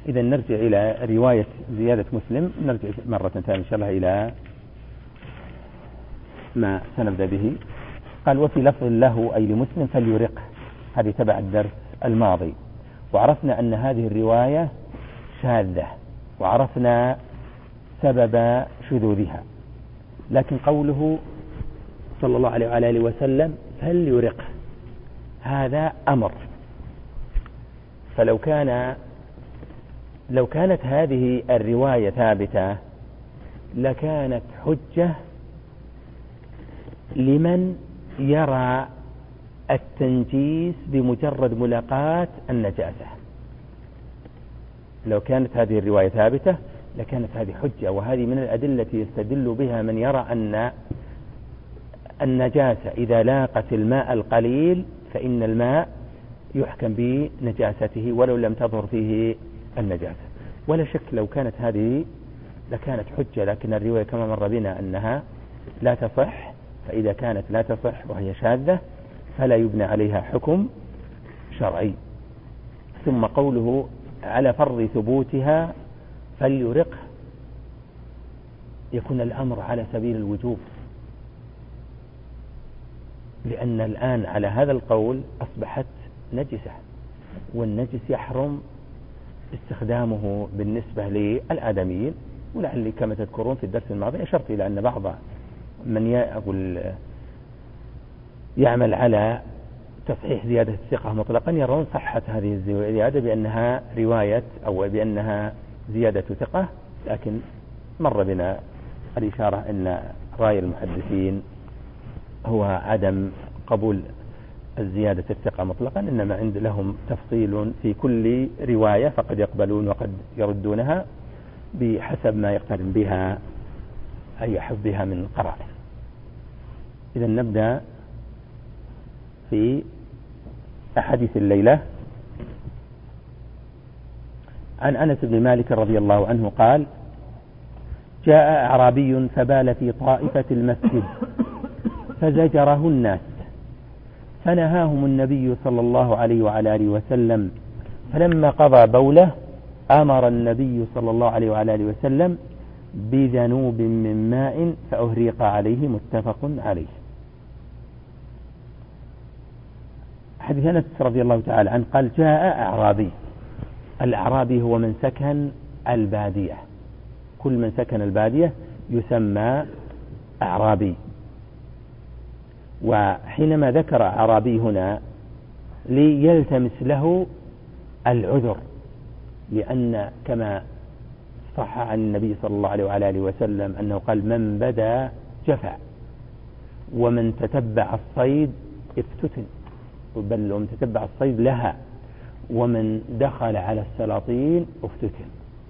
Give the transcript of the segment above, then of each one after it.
إذا نرجع إلى رواية زيادة مسلم، نرجع مرة ثانية إن شاء الله إلى ما سنبدأ به. قال وفي لفظ له أي لمسلم فليرقه، هذه تبع الدرس الماضي، وعرفنا أن هذه الرواية شاذة وعرفنا سبب شذوذها. لكن قوله صلى الله عليه وعلى آله وسلم فليرقه هذا أمر، فلو كانت هذه الرواية ثابتة لكانت حجة لمن يرى التنجيس بمجرد ملاقاة النجاسة. لو كانت هذه الرواية ثابتة لكانت هذه حجة، وهذه من الأدلة يستدل بها من يرى أن النجاسة إذا لاقت الماء القليل فإن الماء يحكم بنجاسته ولو لم تظهر فيه النجاسة. ولا شك لو كانت هذه لكانت حجة، لكن الرواية كما مر بنا أنها لا تصح، فإذا كانت لا تصح وهي شاذة فلا يبنى عليها حكم شرعي. ثم قوله على فرض ثبوتها فليرقه، يكون الأمر على سبيل الوجوب، لأن الآن على هذا القول أصبحت نجسة، والنجس يحرم استخدامه بالنسبة للآدميين. ولعلي كما تذكرون في الدرس الماضي أشرت إلى أن بعض من يعمل على تصحيح زيادة الثقة مطلقا يرون صحة هذه الزيادة بأنها رواية أو بأنها زيادة ثقة، لكن مر بنا الإشارة أن رأي المحدثين هو عدم قبول الزيادة الثقة مطلقا، إنما عند لهم تفصيل في كل رواية، فقد يقبلون وقد يردونها بحسب ما يقترن بها أي يحف بها من قرائن. إذا نبدأ في أحاديث الليلة. عن أنس بن مالك رضي الله عنه قال جاء أعرابي فبال في طائفة المسجد فزجره الناس فنهاهم النبي صلى الله عليه وعلى آله وسلم، فلما قضى بوله أمر النبي صلى الله عليه وعلى آله وسلم بذنوب من ماء فأهريق عليه، متفق عليه. حديث أنس رضي الله تعالى عنه قال جاء أعرابي. الأعرابي هو من سكن البادية، كل من سكن البادية يسمى أعرابي. وحينما ذكر أعرابي هنا ليلتمس له العذر، لأن كما صح عن النبي صلى الله عليه وعلى آله وسلم أنه قال من بدا جفع ومن تتبع الصيد افتتن، بل ومن تتبع الصيد لها ومن دخل على السلاطين افتتن.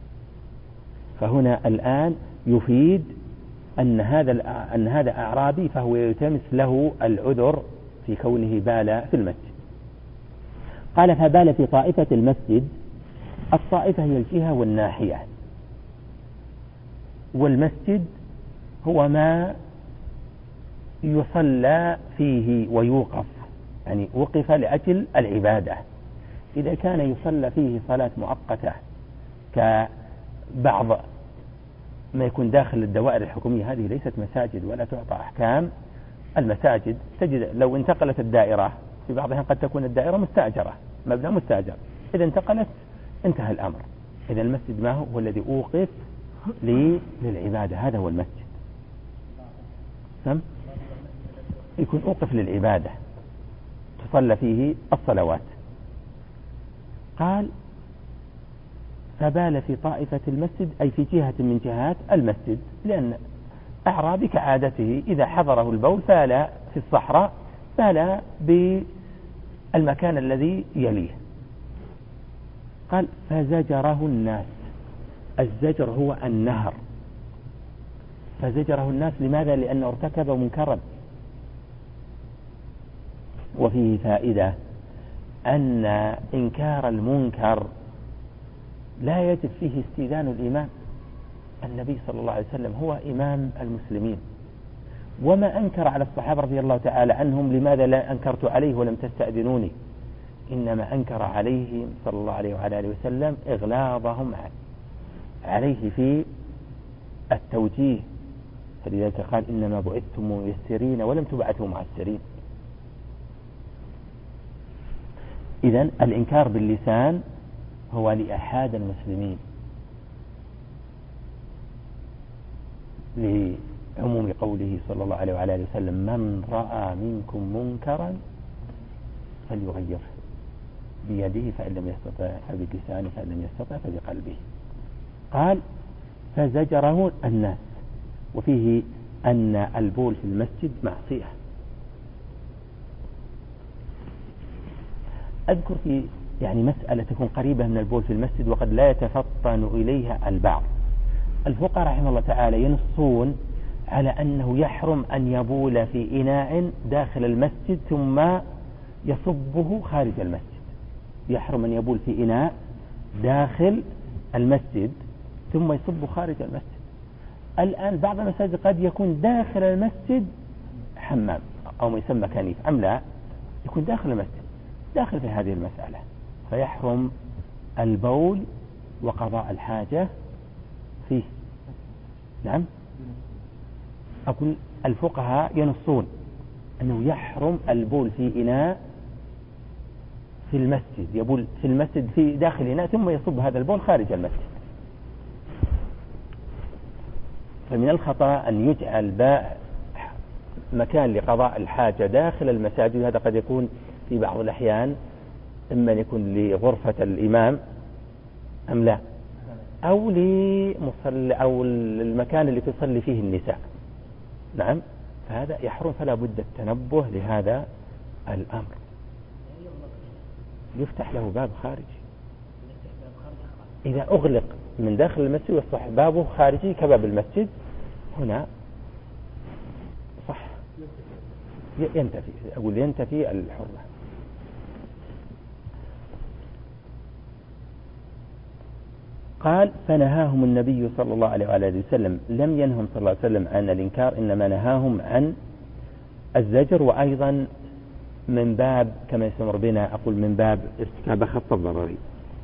فهنا الآن يفيد أن هذا أعرابي، فهو يلتمس له العذر في كونه بال في المسجد. قال فبال في طائفة المسجد. الطائفة هي الجهة والناحية، والمسجد هو ما يصلى فيه ويوقف، يعني وقف لأجل العبادة. إذا كان يصلى فيه صلاة مؤقتة كبعض ما يكون داخل الدوائر الحكومية، هذه ليست مساجد ولا تعطى أحكام المساجد. تجد لو انتقلت الدائرة في بعضها قد تكون الدائرة مستأجرة، مبنى مستأجر، إذا انتقلت انتهى الأمر. إذا المسجد ما هو الذي أوقف للعبادة، هذا هو المسجد. يكون أوقف للعبادة تصلى فيه الصلوات. قال فبال في طائفة المسجد أي في جهة من جهات المسجد، لأن أعرابي كعادته إذا حضره البول فال في الصحراء فال بالمكان الذي يليه. قال فزجره الناس. الزجر هو النهر. فزجره الناس لماذا؟ لأنه ارتكب منكرا. وفيه فائدة أن إنكار المنكر لا يجب فيه استئذان الإمام. النبي صلى الله عليه وسلم هو إمام المسلمين، وما أنكر على الصحابة رضي الله تعالى عنهم لماذا لا أنكرت عليه ولم تستأذنوني؟ إنما أنكر عليهم صلى الله عليه وعلى آله وسلم إغلاظهم عليه في التوجيه، فلذلك قال إنما بعثتم ميسرين ولم تبعثوا معسرين. إذن الإنكار باللسان هو لأحد المسلمين لعموم قوله صلى الله عليه وعلى آله وسلم من رأى منكم منكرا فليغيره بيده فإن لم يستطع فبلسانه فإن لم يستطع فبقلبه. قال فزجره الناس، وفيه أن البول في المسجد معصية. أذكر في مسألة تكون قريبة من البول في المسجد وقد لا يتفطن إليها البعض. الفقهاء رحمه الله تعالى ينصون على أنه يحرم أن يبول في إناء داخل المسجد ثم يصبه خارج المسجد. يحرم أن يبول في إناء داخل المسجد ثم يصبه خارج المسجد. الآن بعض المساجد قد يكون داخل المسجد حمام أو ما يسمى كنيف، أم لا يكون داخل المسجد داخل في هذه المسألة، فيحرم البول وقضاء الحاجة فيه. نعم، أقول الفقهاء ينصون أنه يحرم البول في إناء في المسجد، يبول في المسجد في داخل إناء ثم يصب هذا البول خارج المسجد. فمن الخطأ أن يجعل مكان لقضاء الحاجة داخل المساجد، هذا قد يكون في بعض الأحيان إما أن يكون لغرفة الإمام أم لا، أو أو المكان اللي تصلي فيه النساء. نعم، فهذا يحرم، فلا بد التنبه لهذا الأمر. يفتح له باب خارجي، إذا أغلق من داخل المسجد يصبح بابه خارجي كباب المسجد، هنا صح ينتفي، أقول ينتفي الحرمة. قال فنهاهم النبي صلى الله عليه وآله وسلم، لم ينهم صلى الله عليه وسلم عن الإنكار، إنما نهاهم عن الزجر، وأيضا من باب كما يسمر بنا أقول من باب ارتكاب خط الضرري.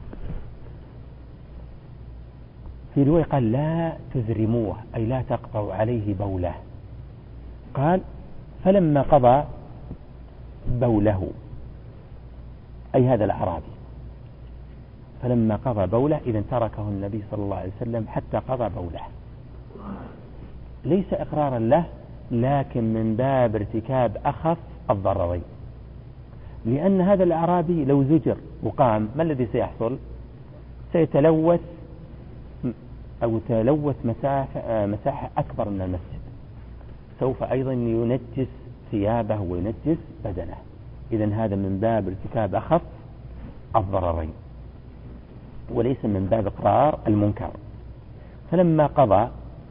في رواية قال لا تزرموه، أي لا تقطعوا عليه بوله. قال فلما قضى بوله، أي هذا الأعرابي، فلما قضى بوله إذن تركه النبي صلى الله عليه وسلم حتى قضى بوله، ليس إقرارا له لكن من باب ارتكاب أخف الضررين، لأن هذا الأعرابي لو زجر وقام ما الذي سيحصل؟ سيتلوث أو تلوث مساحة أكبر من المسجد، سوف أيضا ينجس ثيابه وينجس بدنه. إذن هذا من باب ارتكاب أخف الضررين وليس من باب إقرار المنكر. فلما قضى،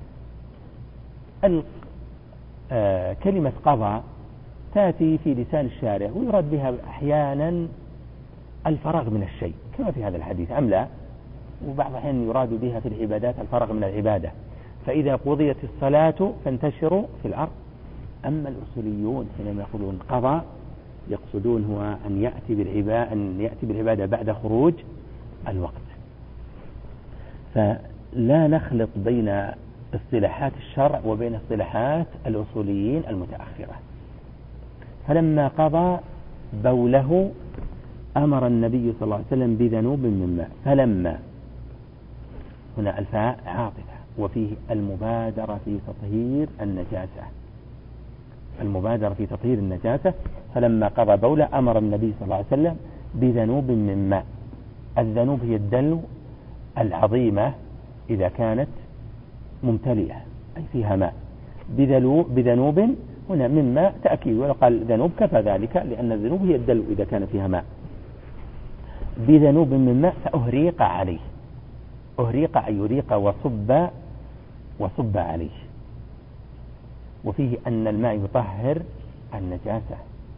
كلمة قضى تأتي في لسان الشارع ويراد بها أحيانا الفراغ من الشيء كما في هذا الحديث أم لا، وبعض الأحيان يراد بها في العبادات الفراغ من العبادة، فإذا قضيت الصلاة فانتشروا في الأرض. أما الأصوليون حينما يقولون قضى يقصدون هو أن يأتي بالعبادة بعد خروج الوقت. فلا نخلط بين اصطلاحات الشرع وبين اصطلاحات الأصوليين المتأخرة. فلما قضى بوله أمر النبي صلى الله عليه وسلم بذنوب من ماء. فلما هنا الفاء عاطفة، وفيه المبادرة في تطهير النجاسة، المبادرة في تطهير النجاسة. فلما قضى بوله أمر النبي صلى الله عليه وسلم بذنوب من ماء. الذنوب هي الدلو العظيمة إذا كانت ممتلئة أي فيها ماء. بذنوب هنا من ماء تأكيد، ولو قال ذنوب كفى ذلك، لأن الذنوب هي الدلو إذا كان فيها ماء. بذنوب من ماء فأهريق عليه. أهريق أي يريق وصب عليه. وفيه أن الماء يطهر النجاسة،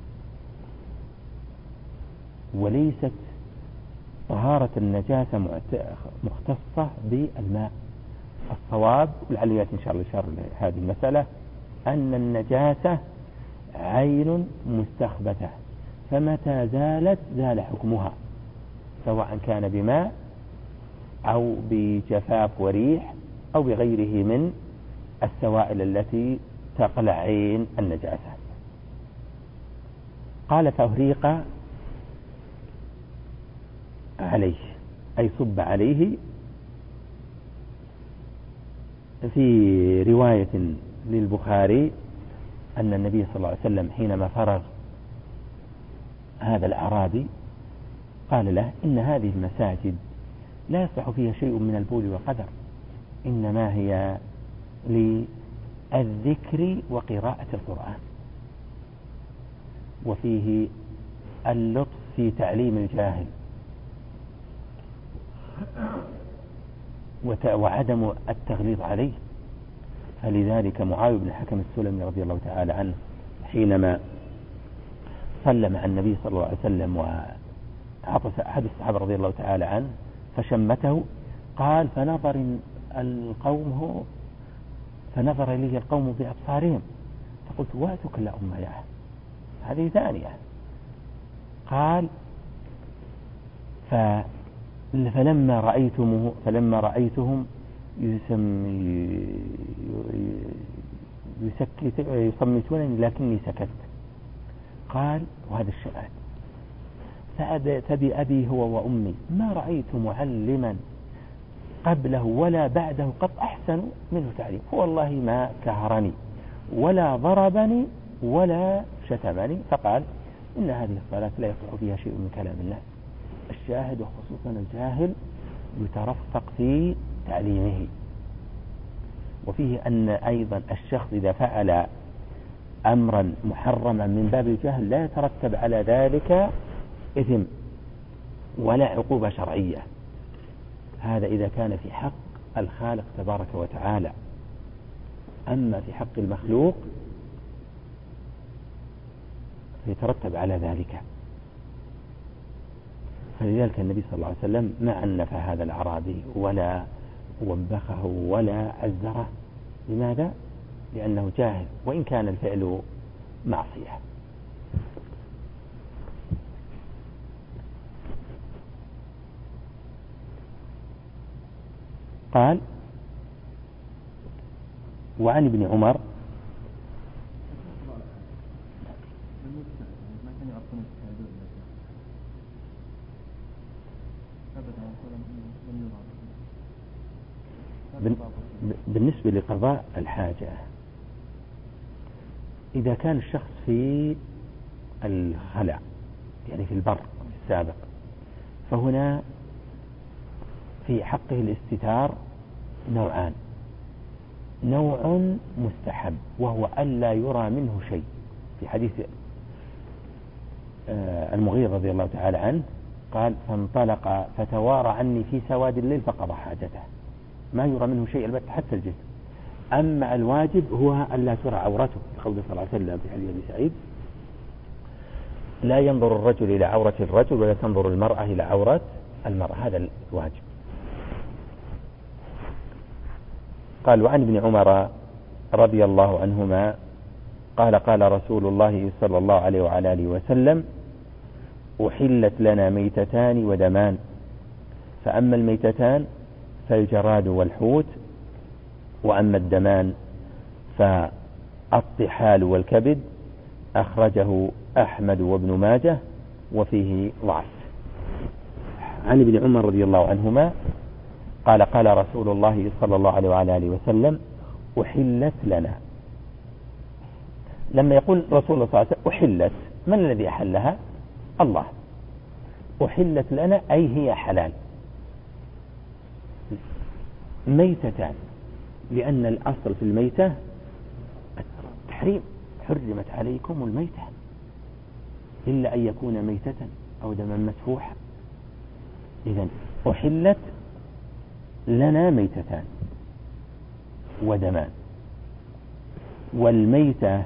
وليست طهارة النجاسة مختصة بالماء. الصواب ولعل يأتي إن شاء الله إشارة هذه المسألة أن النجاسة عين مستخبثة، فمتى زالت زال حكمها، سواء كان بماء أو بجفاف وريح أو بغيره من السوائل التي تقلع عين النجاسة. قال فأهريق عليه أي صب عليه. في رواية للبخاري أن النبي صلى الله عليه وسلم حينما فرغ هذا الأعرابي قال له إن هذه المساجد لا يصلح فيها شيء من البول والقدر، إنما هي للذكر وقراءة القرآن، وفيه اللطف في تعليم الجاهل وعدم التغليظ عليه. فلذلك معاوية بن الحكم السلمي رضي الله تعالى عنه حينما صلى مع النبي صلى الله عليه وسلم وعطس أحد الصحابة رضي الله تعالى عنه فشمته، قال فنظر إليه القوم بأبصارهم، فقلت واتك اللهم يا هذه ثانية. قال فلما رأيتهم يصمتونني لكني سكت. قال وهذا الشأن فبأبي هو وأمي ما رأيت معلما قبله ولا بعده قط أحسن منه تعليم، والله ما كهرني ولا ضربني ولا شتمني. فقال إن هذه الصلاة لا يصلح فيها شيء من كلام الناس. الشاهد وخصوصا الجاهل يترفق في تعليمه. وفيه أن أيضا الشخص إذا فعل أمرا محرما من باب الجهل لا يترتب على ذلك إثم ولا عقوبة شرعية. هذا إذا كان في حق الخالق تبارك وتعالى. أما في حق المخلوق فيترتب على ذلك. فلذلك النبي صلى الله عليه وسلم ما عنف هذا الأعرابي ولا وبخه ولا عزره. لماذا؟ لأنه جاهل وإن كان الفعل معصية. قال وعن ابن عمر بالنسبة لقضاء الحاجة إذا كان الشخص في الخلع يعني في البر السابق فهنا في حقه الاستتار نوعان. نوع مستحب وهو ألا يرى منه شيء، في حديث المغيرة رضي الله تعالى عنه قال فانطلق فتوارى عني في سواد الليل فقضى حاجته، ما يرى منه شيء البتة حتى الجسم. أما الواجب هو ألا ترى عورته، قوله صلى الله عليه وسلم في حديث أبي سعيد لا ينظر الرجل إلى عورة الرجل ولا تنظر المرأة إلى عورة المرأة، هذا الواجب. قال وعن ابن عمر رضي الله عنهما قال قال رسول الله صلى الله عليه وعلى آله وسلم أحلت لنا ميتتان ودمان، فأما الميتتان فالجراد والحوت، وأما الدمان فالطحال والكبد. أخرجه أحمد وابن ماجه وفيه ضعف. عن ابن عمر رضي الله عنهما قال قال رسول الله صلى الله عليه وعلى آله وسلم أحلت لنا. لما يقول رسول الله صلى الله عليه وسلم أحلت، من الذي أحلها؟ الله. أحلت لنا أي هي حلال. ميتتان، لأن الأصل في الميتة التحريم، حرمت عليكم الميتة إلا أن يكون ميتة أو دما مسفوحا. إذن أحلت لنا ميتتان ودمان. والميتة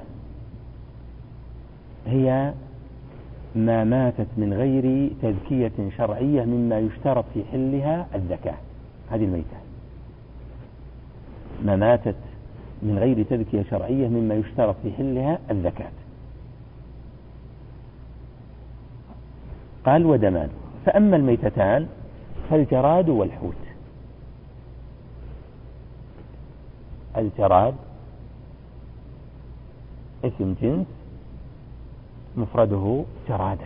هي ما ماتت من غير تذكية شرعية مما يشترط في حلها الزكاة، هذه الميتة. ما ماتت من غير تذكية شرعية مما يشترط في حلها الزكاة. قال ودمان. فأما الميتتان فالجراد والحوت. الجراد اسم جنس مفرده جرادة،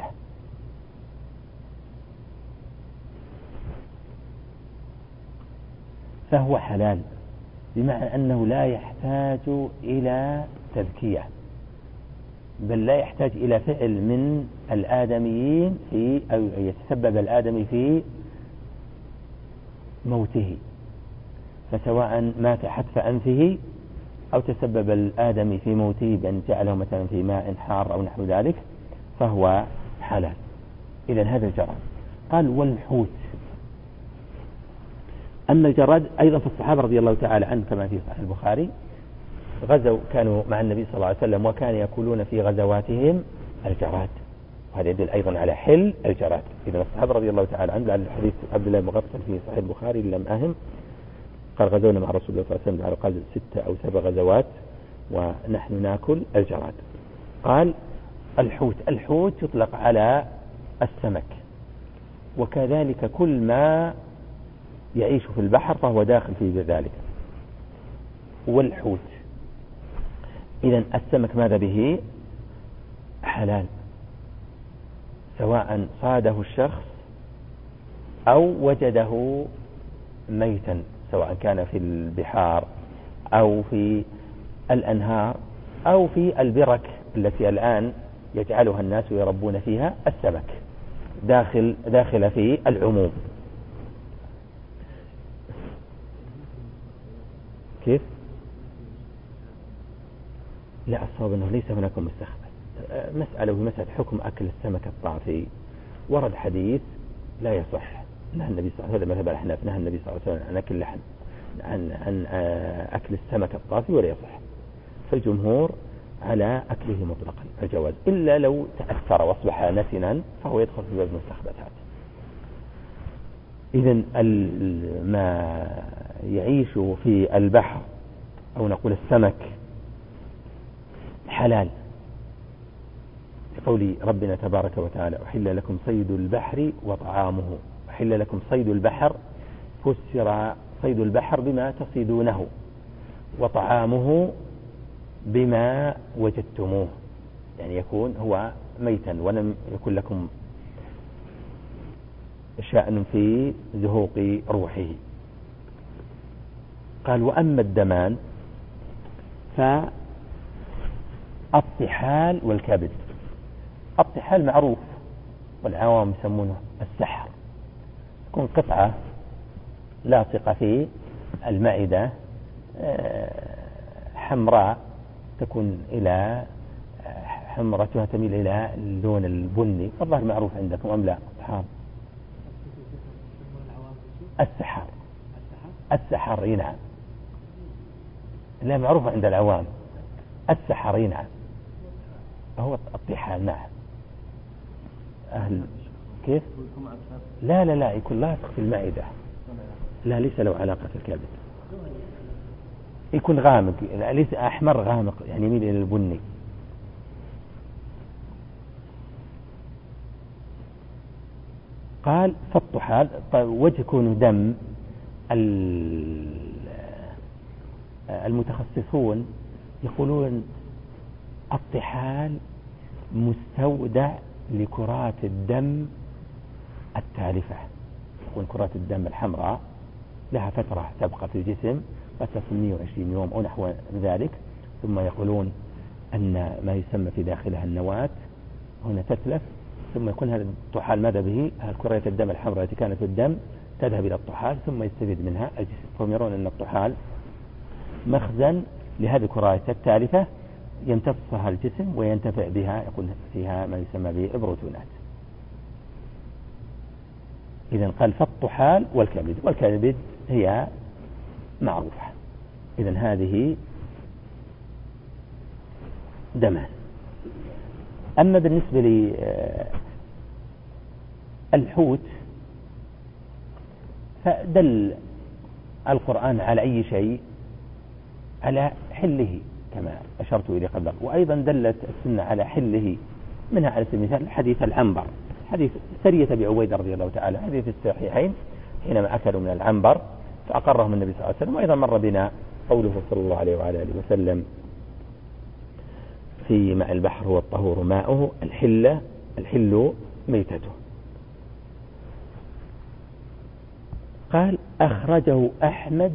فهو حلال، بمعنى أنه لا يحتاج إلى تذكية، بل لا يحتاج إلى فعل من الآدميين في أو يتسبب الآدمي في موته. فسواء مات حتف أنفه أو تسبب الآدمي في موته بأن جعله مثلا في ماء حار أو نحو ذلك فهو حلال. إذن هذا الجراد. قال والحوت. أما الجراد أيضا في الصحابة رضي الله تعالى عنه كما في صحيح البخاري غزوا كانوا مع النبي صلى الله عليه وسلم وكان يأكلون في غزواتهم الجراد، وهذا يدل أيضا على حل الجراد. إذن الصحابة رضي الله تعالى عنه، لعل الحديث عبد الله مغفل في صحيح البخاري لم أهم، قال غزونا مع رسول الله صلى الله عليه وسلم قال 6 أو 7 غزوات ونحن نأكل الجراد. قال الحوت. الحوت يطلق على السمك، وكذلك كل ما يعيش في البحر فهو داخل في ذلك. والحوت إذن السمك ماذا به؟ حلال، سواء صاده الشخص أو وجده ميتا، سواء كان في البحار أو في الأنهار أو في البرك التي الآن يجعلها الناس ويربون فيها السمك، داخل في العموم. كيف؟ لا، الصواب أنه ليس هناك مستخبث. مسألة ومسألة حكم أكل السمك الطافي ورد حديث لا يصح، نهى النبي صلى الله عليه وسلم، مذهب الأحناف نهى النبي صلى الله عليه وسلم عن أكل اللحم، عن أكل السمك الطافي ولا يصح. فالجمهور على أكله مطلقا الجواز، إلا لو تأثر وأصبح نتنا فهو يدخل في باب المستخبثات. إذن ما يعيش في البحر أو نقول السمك حلال، لقول ربنا تبارك وتعالى أحل لكم صيد البحر وطعامه. أحل لكم صيد البحر، فسر صيد البحر بما تصيدونه، وطعامه بما وجدتموه، يعني يكون هو ميتا ولم يكن لكم شأن في زهوق روحه. قال وأما الدمان فالطحال والكبد. الطحال معروف والعوام يسمونه السحر، تكون قطعة لاصقة في المعدة حمراء، تكون إلى حمرتها تميل إلى اللون البني، والظاهر معروف عندكم أم لا؟ السحر نعم، لا معروف عند العوام. السحر نعم، هو الطحال نعم. كيف؟ لا يكون لاصق في المعدة، لا ليس له علاقة في الكبد، يكون غامق، ليس أحمر غامق، يعني يميل إلى البني. قال فالطحال وجه كونه دم. المتخصصون يقولون الطحال مستودع لكرات الدم التالفة، تكون كرات الدم الحمراء لها فترة تبقى في الجسم قد تصل 120 يوم أو نحو ذلك، ثم يقولون أن ما يسمى في داخلها النواة هنا تتلف، ثم يكون هذا الطحال ماذا به؟ كرات الدم الحمراء التي كانت في الدم تذهب إلى الطحال ثم يستفيد منها الجسم. فهم يرون أن الطحال مخزن لهذه الكرات التالفة يمتصها الجسم وينتفع بها، يكون فيها ما يسمى به البروتونات. إذن قال فالطحال والكبد، والكبد هي معروفة. إذن هذه دمان. أما بالنسبة للحوت فدل القرآن على أي شيء على حله كما أشرت إليه قبل، وأيضا دلت السنة على حله، منها على سبيل المثال حديث العنبر. حديث سرية أبي عبيدة رضي الله تعالى حديث الصحيحين حينما أكلوا من العنبر فأقرهم النبي صلى الله عليه وسلم. وأيضا مر بنا قوله صلى الله عليه وعلى آله وسلم في ماء البحر هو الطهور ماؤه الحل ميتته. قال أخرجه أحمد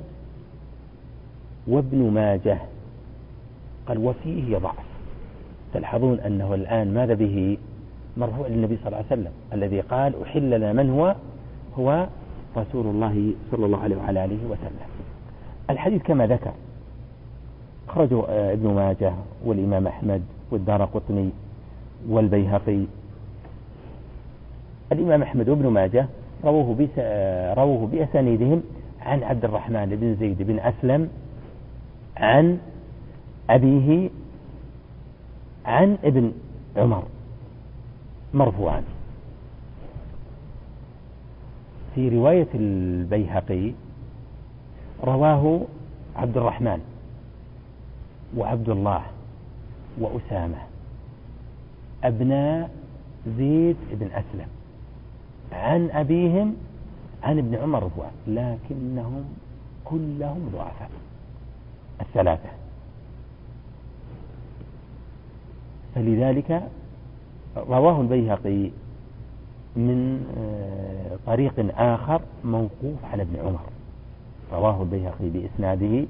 وابن ماجه. قال وفيه ضعف. تلحظون أنه الآن ماذا به مرفوع للنبي صلى الله عليه وسلم الذي قال أحل لنا من هو رسول الله صلى الله عليه وعلى آله وسلم. الحديث كما ذكر أخرجه ابن ماجه والإمام أحمد والدارقطني والبيهقي. الإمام أحمد وابن ماجه رووه بأسانيدهم عن عبد الرحمن بن زيد بن أسلم عن أبيه عن ابن عمر مرفوعا. في رواية البيهقي رواه عبد الرحمن وعبد الله وأسامة أبناء زيد بن أسلم عن أبيهم عن ابن عمر مرفوعا، لكنهم كلهم ضعفاء الثلاثة. فلذلك رواه البيهقي من طريق آخر موقوف على ابن عمر. رواه البيهقي بإسناده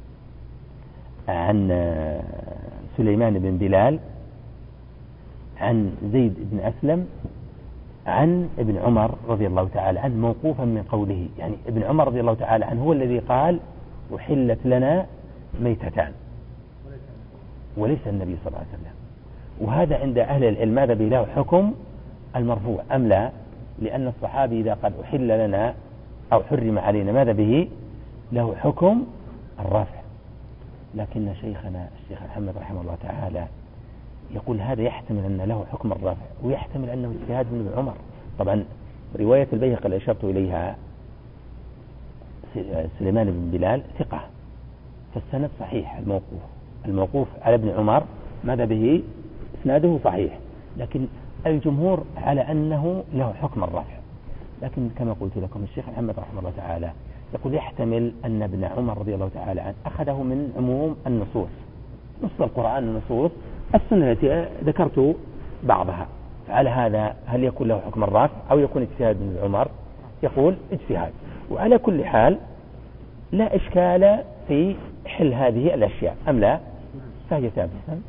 عن سليمان بن بلال عن زيد بن أسلم عن ابن عمر رضي الله تعالى عنه موقوفا من قوله، يعني ابن عمر رضي الله تعالى عنه هو الذي قال أحلت لنا ميتتان وليس النبي صلى الله عليه وسلم. وهذا عند أهل العلم ماذا به له حكم المرفوع أم لا؟ لأن الصحابي إذا قال أحل لنا أو حرم علينا ماذا به له حكم الرفع. لكن شيخنا الشيخ محمد رحمه الله تعالى يقول هذا يحتمل أن له حكم الرفع ويحتمل أنه اجتهاد من ابن عمر. طبعا رواية البيهقي اللي أشرت إليها سليمان بن بلال ثقة فالسند صحيح. الموقوف على ابن عمر ماذا به اسناده صحيح، لكن الجمهور على أنه له حكم الرفع. لكن كما قلت لكم الشيخ محمد رحمه الله تعالى يقول يحتمل أن ابن عمر رضي الله تعالى عنه أخذه من عموم النصوص، نص القرآن النصوص السنة التي ذكرت بعضها. فعلى هذا هل يكون له حكم الرفع أو يكون اجتهاد من عمر؟ يقول اجتهاد. وعلى كل حال لا إشكال في حل هذه الأشياء أم لا؟ فهي ثابتة.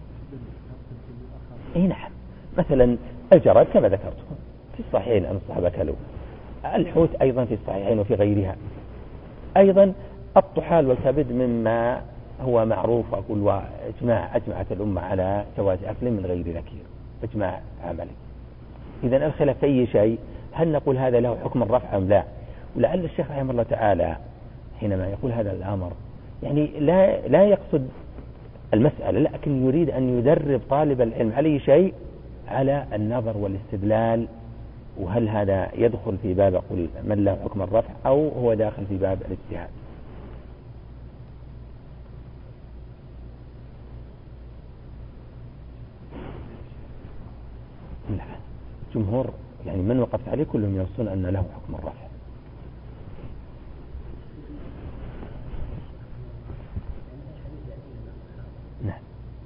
نعم، مثلا الجراد كما ذكرتكم في الصحيحين أن الصحابة كلوا، الحوت أيضا في الصحيحين وفي غيرها. أيضا الطحال والكبد مما هو معروف أقول أجمعت الأمة على جواز أكل من غير نكير إجماع عملي. إذن الخلاف في أي شيء هل نقول هذا له حكم الرفع أم لا؟ ولعل الشيخ رحمه الله تعالى حينما يقول هذا الأمر يعني لا يقصد المسألة، لكن يريد أن يدرب طالب العلم على شيء على النظر والاستدلال، وهل هذا يدخل في باب قل من له حكم الرفع أو هو داخل في باب الاجتهاد. لا، جمهور يعني من وقفت عليه كلهم يوصون أن له حكم الرفع. نعم.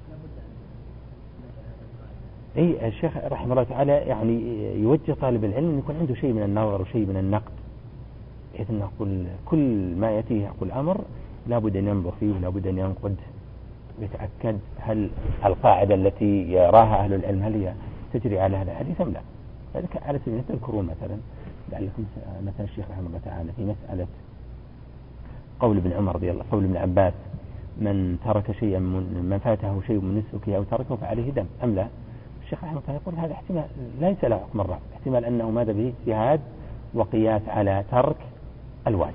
أي الشيخ رحمه الله تعالى يعني يوجه طالب العلم أن يكون عنده شيء من النظر وشيء من النقد، بحيث أن نقول كل ما يأتيه يقول أمر لابد أن ينظر فيه ولابد أن ينقد ويتأكد هل القاعدة التي يراها أهل العلم هل هي تجري على هذا الحديث أم لا. ذلك على سبيل المثال تذكرون مثلا لعلكم مثلا الشيخ رحمه الله تعالى في مسألة قول ابن عمر رضي الله قول ابن عباس من ترك شيئا من فاته شيء من نسكه أو تركه فعليه دم أم لا. الشيخ رحمه الله يقول هذا احتمال ليس له حكم الرفع، احتمال أنه ماذا به اجتهاد وقياس على ترك الواجب.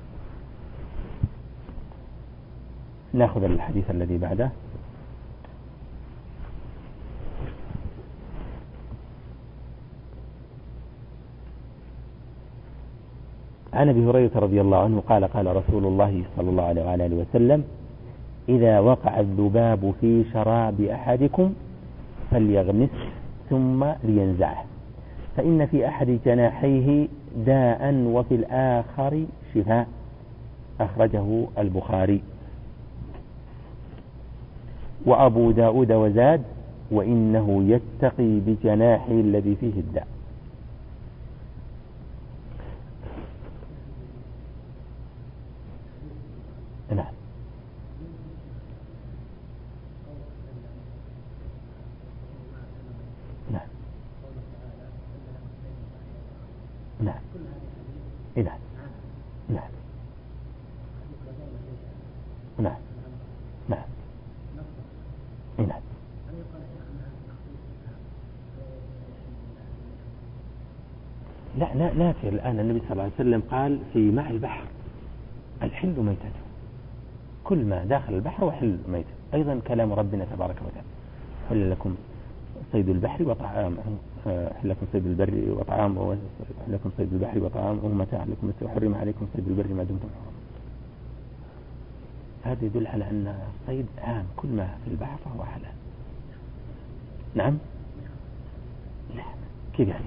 نأخذ الحديث الذي بعده. عن أبي هريرة رضي الله عنه قال قال رسول الله صلى الله عليه وآله وسلم إذا وقع الذباب في شراب أحدكم فليغمسه ثم لينزعه فإن في أحد جناحيه داء وفي الآخر شفاء، أخرجه البخاري. وأبو داود وزاد: وإنه يتقي بجناحه الذي فيه الداء. نعم. نعم. نعم. نعم. نعم. نعم. نعم. نعم. لا نافي. الآن النبي صلى الله عليه وسلم قال في ماء البحر الحل ميتته، كل ما داخل البحر وحل ميتته. أيضا كلام ربنا تبارك وتعالى: حل لكم صيد البحر وطعامه، حل لكم صيد البر وطعامه، وحل لكم صيد البحر وطعامه متاع لكم، وحرم عليكم صيد البر ما دمتم حرما. هذا يدل على أن الصيد عام، كل ما في البحر فهو حلال. نعم. لا كيف يعني؟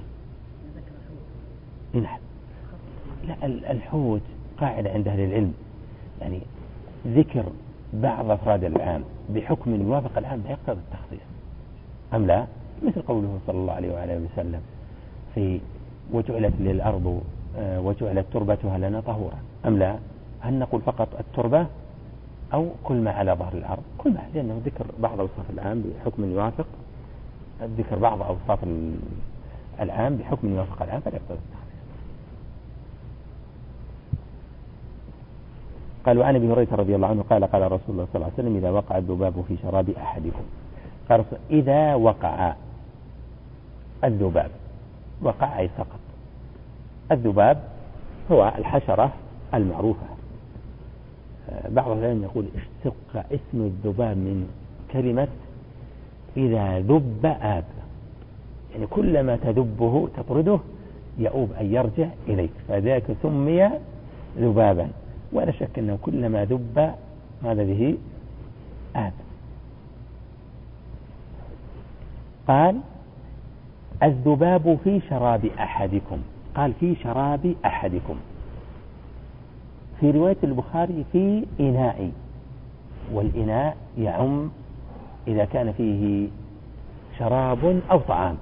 نعم. لا، الحوت قاعدة عند أهل العلم، يعني ذكر بعض أفراد العام بحكم يوافق العام لا يقتضي التخصيص، أم لا؟ مثل قوله صلى الله عليه وعلى وسلم في وجعلت للأرض وجعلت تربتها لنا طهورا، أم لا؟ هل نقول فقط التربة أو كل ما على ظهر الأرض؟ كل ما، لأنه ذكر بعض أوصاف العام بحكم يوافق، ذكر بعض أوصاف العام بحكم يوافق العام فلا يقتضي التخصيص. قال: وعن ابي هريره رضي الله عنه قال: قال رسول الله صلى الله عليه وسلم: اذا وقع الذباب في شراب احدكم. قال: اذا وقع الذباب، وقع اي سقط. الذباب هو الحشره المعروفه. بعض العلماء يقول: اشتق اسم الذباب من كلمه اذا ذب آب، يعني كلما تذبه تطرده يؤوب أن يرجع إليك، فذاك سمي ذبابا. ولا شك أنه كلما ذب ماذا به آب. قال: الذباب في شراب أحدكم. قال: في شراب أحدكم. في رواية البخاري: في إناء، والإناء يعم إذا كان فيه شراب أو طعام.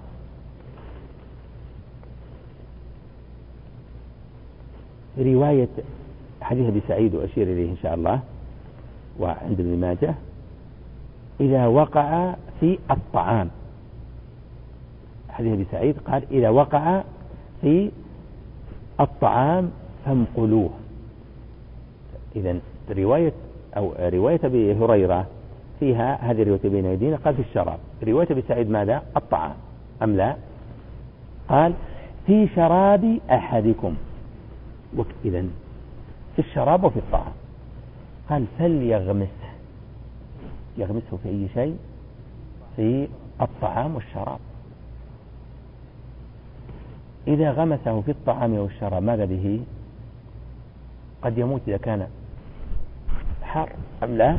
رواية حديث أبي سعيد وأشير إليه إن شاء الله وعند ابن ماجه: إذا وقع في الطعام. حديث أبي سعيد قال: إذا وقع في الطعام فانقلوه. إذن رواية أبي هريرة فيها هذه رواية بين يدينا قال في الشراب، رواية أبي سعيد ماذا؟ الطعام، أم لا؟ قال: في شراب أحدكم. إذن في الشراب وفي الطعام. قال: فليغمسه. يغمسه في أي شيء؟ في الطعام والشراب. إذا غمسه في الطعام والشراب ماذا به؟ قد يموت إذا كان حار، أم لا؟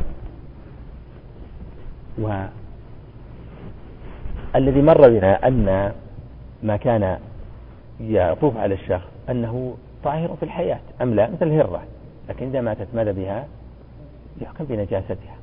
والذي مر بنا أن ما كان يطوف على الشخص أنه طاهر في الحياة، أم لا؟ مثل الهرة، لكن إذا ماتت ماذا بها؟ يحكم بنجاستها.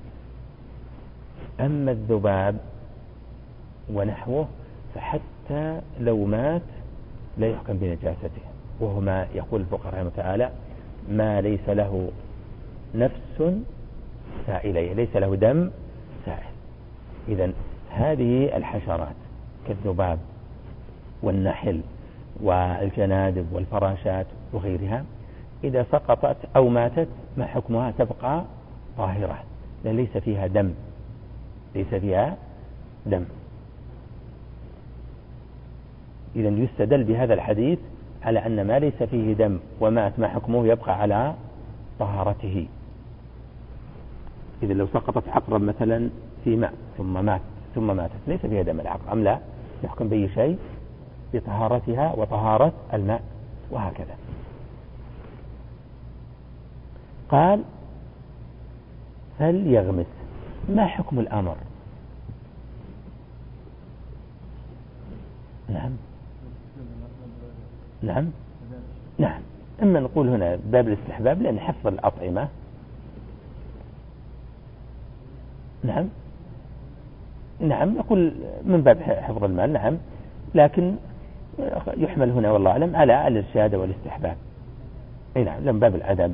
أما الذباب ونحوه فحتى لو مات لا يحكم بنجاسته، وهو ما يقول الفقهاء رحمه تعالى: ما ليس له نفس سائلة، ليس له دم سائل. إذن هذه الحشرات كالذباب والنحل والجنادب والفراشات وغيرها إذا سقطت أو ماتت ما حكمها؟ تبقى طاهرة، لأن ليس فيها دم، ليس فيها دم. إذن يستدل بهذا الحديث على أن ما ليس فيه دم ومات ما حكمه؟ يبقى على طهارته. إذا لو سقطت عقرب مثلا في ماء ثم ماتت ليس فيها دم العقرب، أم لا؟ يحكم بأي شيء؟ بطهارتها وطهارة الماء، وهكذا. قال: فليغمس. ما حكم الأمر؟ نعم. نعم نعم. إما نقول هنا باب الاستحباب لأن حفظ الأطعمة. نعم نعم نقول من باب حفظ المال. نعم، لكن يحمل هنا والله أعلم على الإرشاد والاستحباب. نعم، من باب الأدب.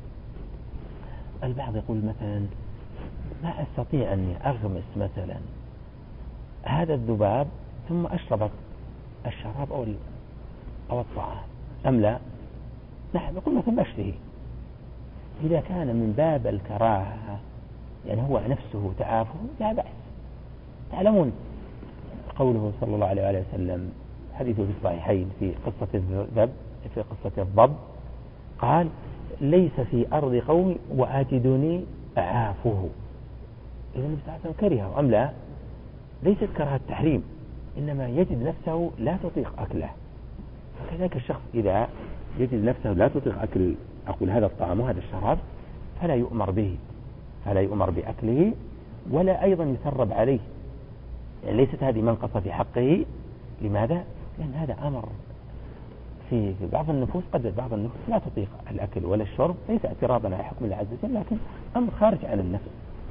البعض يقول مثلا ما أستطيع أني أغمس مثلا هذا الذباب ثم أشرب الشراب أو الطعام أم لا. نعم، يقول مثلا أشتهي. إذا كان من باب الكراهة يعني هو نفسه تعافه لا بأس. تعلمون قوله صلى الله عليه وسلم حديثه في الصحيحين في قصة الضب قال ليس في أرض قوم وآجدني أعافه. إذا النبي صلى الله عليه وسلم كرهه أم لا؟ ليست كراهة تحريم، إنما يجد نفسه لا تطيق أكله. فكذلك الشخص إذا يجد نفسه لا تطيق أكل أقول هذا الطعام وهذا الشراب فلا يؤمر به، فلا يؤمر بأكله ولا أيضا يثرب عليه. يعني ليست هذه منقصة في حقه. لماذا؟ لأن هذا أمر في بعض النفوس، قد بعض النفوس لا تطيق الأكل ولا الشرب، ليس اعتراضا على حكم الله عز وجل، لكن أمر خارج عن النفس.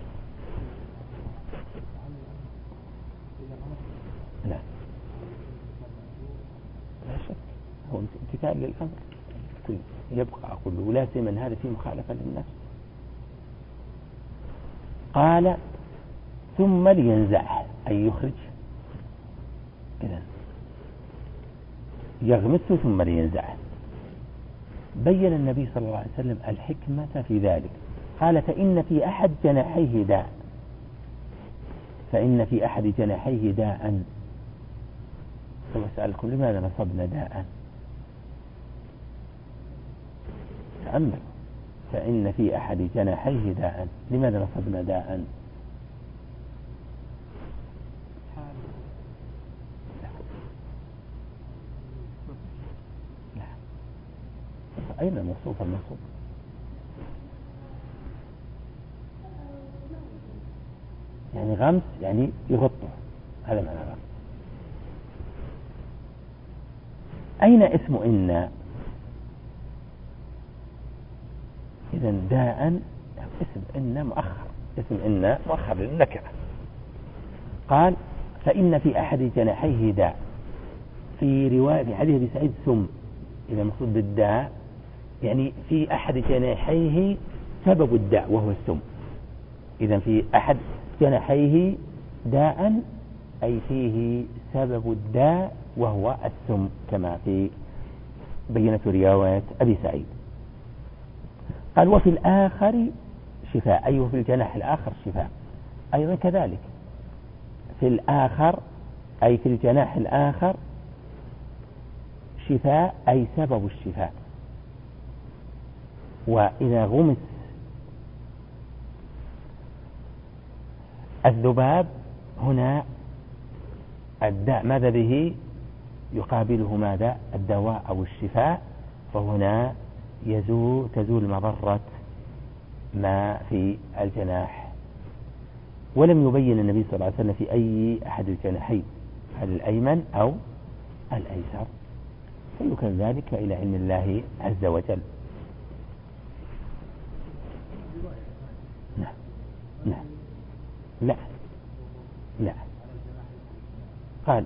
لا لا شك هو امتثال للأمر يبقى أقول ولا سيما هذا في مخالفة للنفس. قال ثم لينزعه أي يخرج. إذن يغمسه ثم لينزعه. بين النبي صلى الله عليه وسلم الحكمة في ذلك. قال فإن في أحد جناحيه داء، فإن في أحد جناحيه داء. ثم أسألكم لماذا نصبنا داء؟ تأمل، فإن في أحد جناحيه داء، لماذا نصبنا داء؟ أين الموصوف؟ يعني غمس يعني يغطه، هذا معنى غمس. أين اسم إن؟ إذن داء اسم إن مؤخر، اسم إن مؤخر للنكرة. قال فإن في أحد جناحيه داء. في رواية في حديث أبي سعيد ثم، إذا مقصود بالداء يعني في أحد جناحيه سبب الداء وهو السم. إذا في أحد جناحيه داء أي فيه سبب الداء وهو السم، كما في بينة رواية أبي سعيد. قال وفي الآخر شفاء، أي في الجناح الآخر شفاء أيضا كذلك. في الآخر أي في الجناح الآخر شفاء أي سبب الشفاء. وإذا غمس الذباب هنا الداء ماذا به يقابله ماذا؟ الدواء أو الشفاء، فهنا تزول مضرة ما في الجناح. ولم يبين النبي صلى الله عليه وسلم في أي أحد الجناحين، هل الأيمن أو الأيسر، فيمكن ذلك إلى علم الله عز وجل. نعم نعم لا قال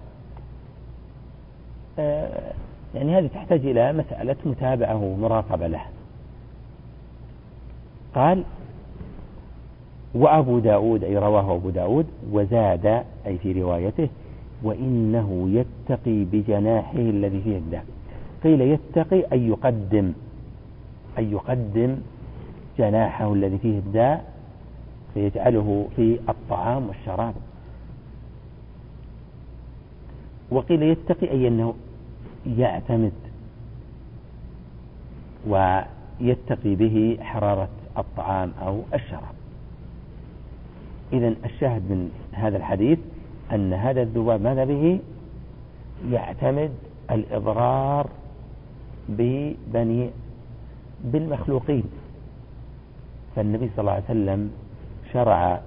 يعني هذه تحتاج إلى مسألة متابعة ومراقبة له. قال وأبو داود أي رواه أبو داود وزاد أي في روايته وإنه يتقي بجناحه الذي فيه الداء. قيل يتقي أي يقدم جناحه الذي فيه الداء فيجعله في الطعام والشراب. وقيل يتقي أي أنه يعتمد ويتقي به حرارة الطعام أو الشراب. إذن الشاهد من هذا الحديث أن هذا الذباب ماذا به يعتمد الإضرار بالمخلوقين. فالنبي صلى الله عليه وسلم شرع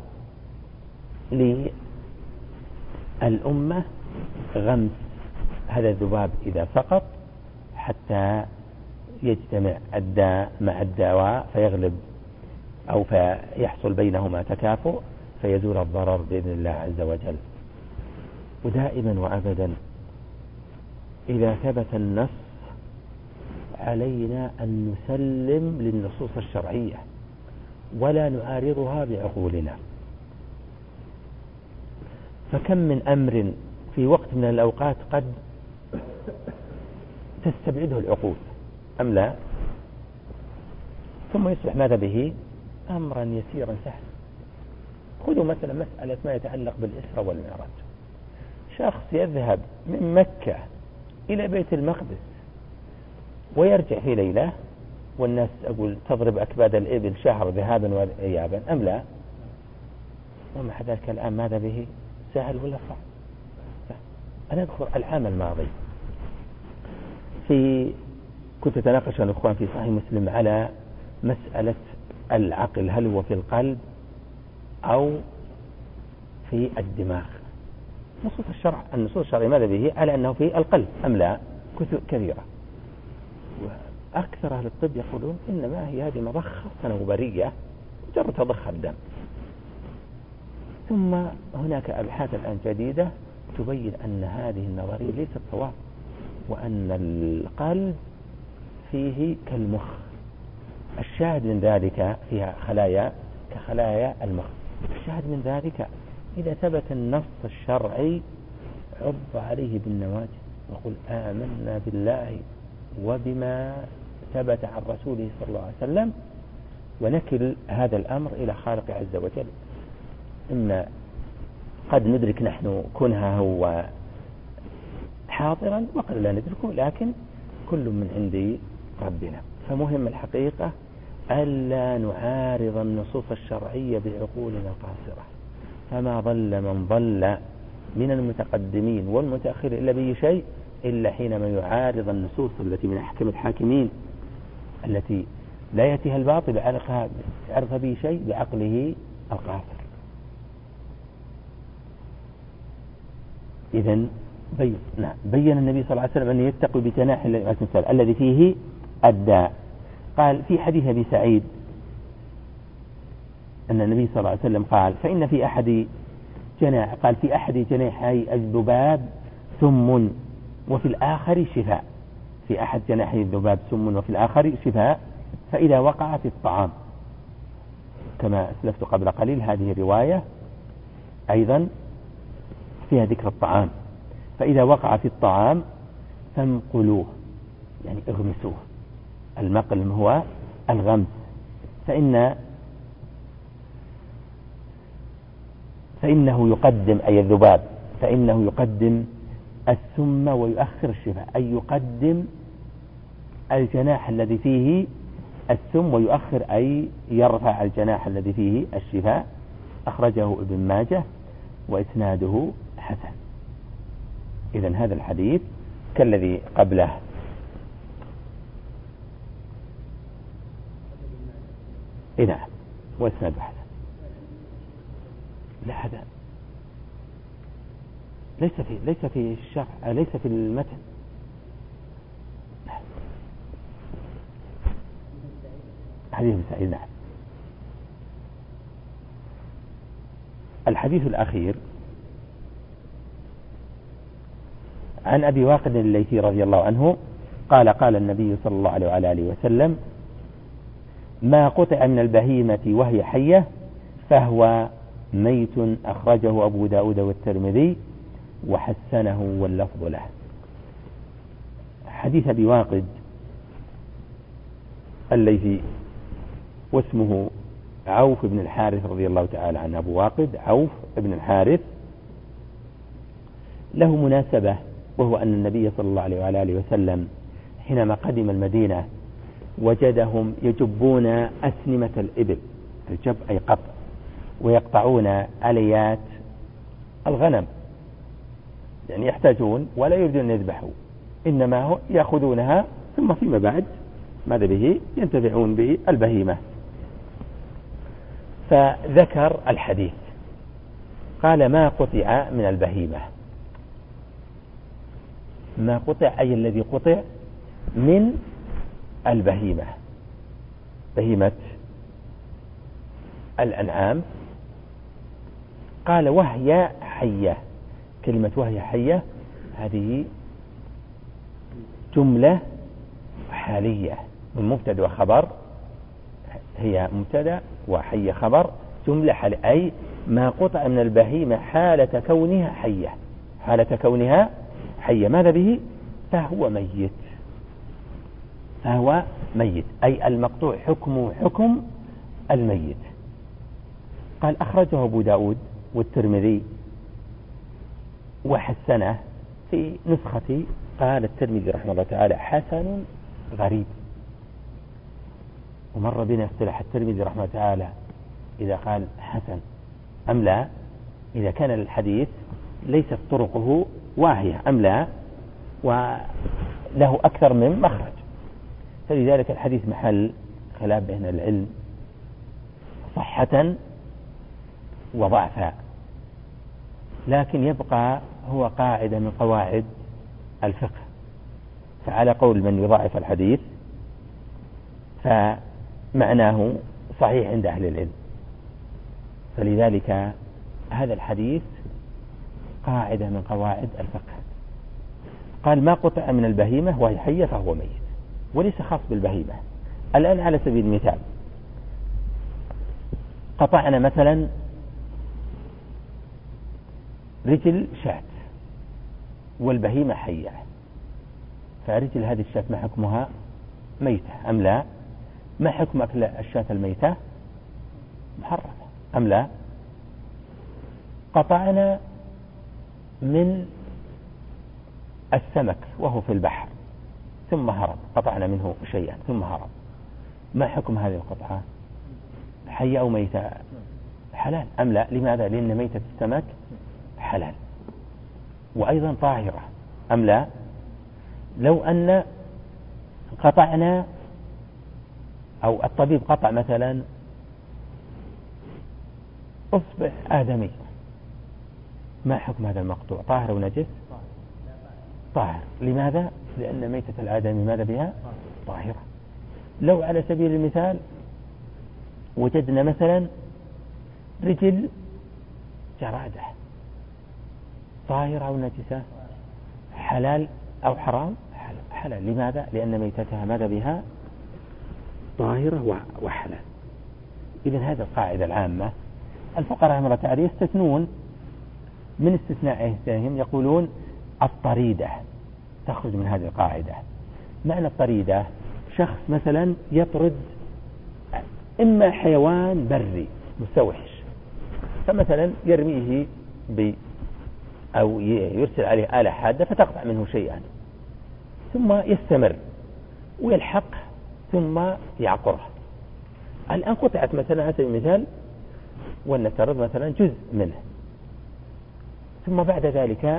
للأمة غمس هذا الذباب إذا سقط حتى يجتمع الداء مع الدواء فيغلب أو فيحصل بينهما تكافؤ فيزول الضرر بإذن الله عز وجل. ودائما وأبدا إذا ثبت النص علينا أن نسلم للنصوص الشرعية ولا نعارضها بعقولنا. فكم من أمر في وقت من الأوقات قد تستبعده العقول أم لا، ثم يصبح ماذا به أمرا يسيرا سهلا. خذوا مثلا مسألة ما يتعلق بالإسراء والمعراج. شخص يذهب من مكة إلى بيت المقدس ويرجع في ليلة، والناس أقول تضرب أكباد الإبل شهر ذهابا وإيابا أم لا؟ ومع ذلك الآن ماذا به سهل ولا صعب؟ أنا أذكر العام الماضي كنت أتناقش مع الأخوان في صحيح مسلم على مسألة العقل، هل هو في القلب أو في الدماغ. النصوص الشرعية ماذا به على أنه في القلب أم لا؟ كتب كثيرة، وأكثر أهل الطب يقولون إنما هي هذه مضخة صنوبرية مجرد تضخ الدم. ثم هناك أبحاث الآن جديدة تبين أن هذه النظرية ليست صواب، وأن القلب فيه كالمخ. الشاهد من ذلك فيها خلايا كخلايا المخ. الشاهد من ذلك إذا ثبت النص الشرعي عض عليه بالنواجذ وقل آمنا بالله وبما ثبت عن رسوله صلى الله عليه وسلم، ونكل هذا الأمر إلى خالق عز وجل. إما قد ندرك نحن كونها هو حاضرا وقد لا ندركه، لكن كل من عند ربنا. فمهم الحقيقة ألا نعارض النصوص الشرعية بعقولنا القاصرة. فما ضل من ضل من المتقدمين والمتأخرين إلا به شيء إلا حينما يعارض النصوص التي من أحكم الحاكمين التي لا يأتيها الباطل يعرف به شيء بعقله القاصر. إذن بين النبي صلى الله عليه وسلم أن يتقي بجناح الذي فيه الداء. قال في حديث أبي سعيد أن النبي صلى الله عليه وسلم قال فإن في أحد جناحي الذباب سم وفي الآخر شفاء. في أحد جناحي الذباب سم وفي الآخر شفاء، فإذا وقع في الطعام، كما أسلفت قبل قليل هذه رواية أيضا فيها ذكر الطعام. فإذا وقع في الطعام فانقلوه، يعني اغمسوه. المقل هو الغمس. فإنه يقدم أي الذباب، فإنه يقدم السم ويؤخر الشفاء، أي يقدم الجناح الذي فيه السم ويؤخر أي يرفع الجناح الذي فيه الشفاء. أخرجه ابن ماجه وإسناده حسن. إذن هذا الحديث كالذي قبله. نعم، وإسناده حسن. لا، هذا ليس في الشرع، ليس في المتن. حديث سعيد. نعم. الحديث الأخير عن أبي واقد الليثي رضي الله عنه قال قال النبي صلى الله عليه وعلى آله وسلم ما قطع من البهيمة وهي حية فهو ميت. أخرجه أبو داود والترمذي وحسنه واللفظ له. حديث أبي واقد الليثي واسمه عوف بن الحارث رضي الله تعالى عنه. أبو واقد عوف بن الحارث له مناسبة، وهو أن النبي صلى الله عليه وعلى آله وسلم حينما قدم المدينة وجدهم يجبون أسنمة الإبل، الجب أي قطع، ويقطعون آليات الغنم، يعني يحتاجون ولا يريدون أن يذبحوا، إنما يأخذونها ثم فيما بعد ماذا به ينتفعون بالبهيمة. فذكر الحديث قال ما قطع من البهيمة. ما قطع أي الذي قطع من البهيمة، بهيمة الأنعام. قال وهي حية. كلمة وهي حية هذه جملة حالية من مبتدأ وخبر، هي مبتدأ وحية خبر، جملة حالية، أي ما قطع من البهيمة حالة كونها حية، حالة كونها حية. ماذا به؟ فهو ميت، فهو ميت، أي المقطوع حكم حكم الميت. قال أخرجه أبو داود والترمذي وحسنه. في نسختي قال الترمذي رحمه الله تعالى حسن غريب. ومر بنا اصطلاح الترمذي رحمه الله تعالى إذا قال حسن أم لا، إذا كان الحديث ليست طرقه واهية أم لا، وله أكثر من مخرج. فلذلك الحديث محل خلاف بين العلم صحة وضعفا، لكن يبقى هو قاعدة من قواعد الفقه. فعلى قول من يضعف الحديث فمعناه صحيح عند أهل العلم. فلذلك هذا الحديث قاعدة من قواعد الفقه. قال ما قطع من البهيمة وهي حية فهو ميت، وليس خاص بالبهيمة. الآن على سبيل المثال قطعنا مثلا رجل شاة والبهيمة حية، فرجل هذه الشاة ما حكمها؟ ميتة أم لا؟ ما حكم أكل الشاة الميتة؟ محرمة أم لا؟ قطعنا من السمك وهو في البحر ثم هرب، قطعنا منه شيئا ثم هرب، ما حكم هذه القطعة؟ حية أو ميتة؟ حلال أم لا؟ لماذا؟ لأن ميتة السمك حلال وأيضا طاهرة أم لا؟ لو أن قطعنا أو الطبيب قطع مثلا أصبع آدمي، ما حكم هذا المقطوع؟ طاهر أو نجس؟ طاهر. لماذا؟ لأن ميتة الآدمي ماذا بها؟ طاهرة. لو على سبيل المثال وجدنا مثلا رجل جرادة، طاهرة أو نجسة؟ حلال أو حرام؟ حلال. لماذا؟ لأن ميتتها ماذا بها؟ طاهرة وحلال. إذن هذه القاعدة العامة. الفقهاء رحمه الله تعالى يستثنون من استثنائهم، يقولون الطريدة تخرج من هذه القاعدة. معنى الطريدة شخص مثلا يطرد إما حيوان بري مستوحش، فمثلا يرميه أو يرسل عليه آلة حادة فتقطع منه شيئا، ثم يستمر ويلحق ثم يعقره. الآن قطعت مثلا على سبيل المثال ولنفترض مثلا جزء منه، ثم بعد ذلك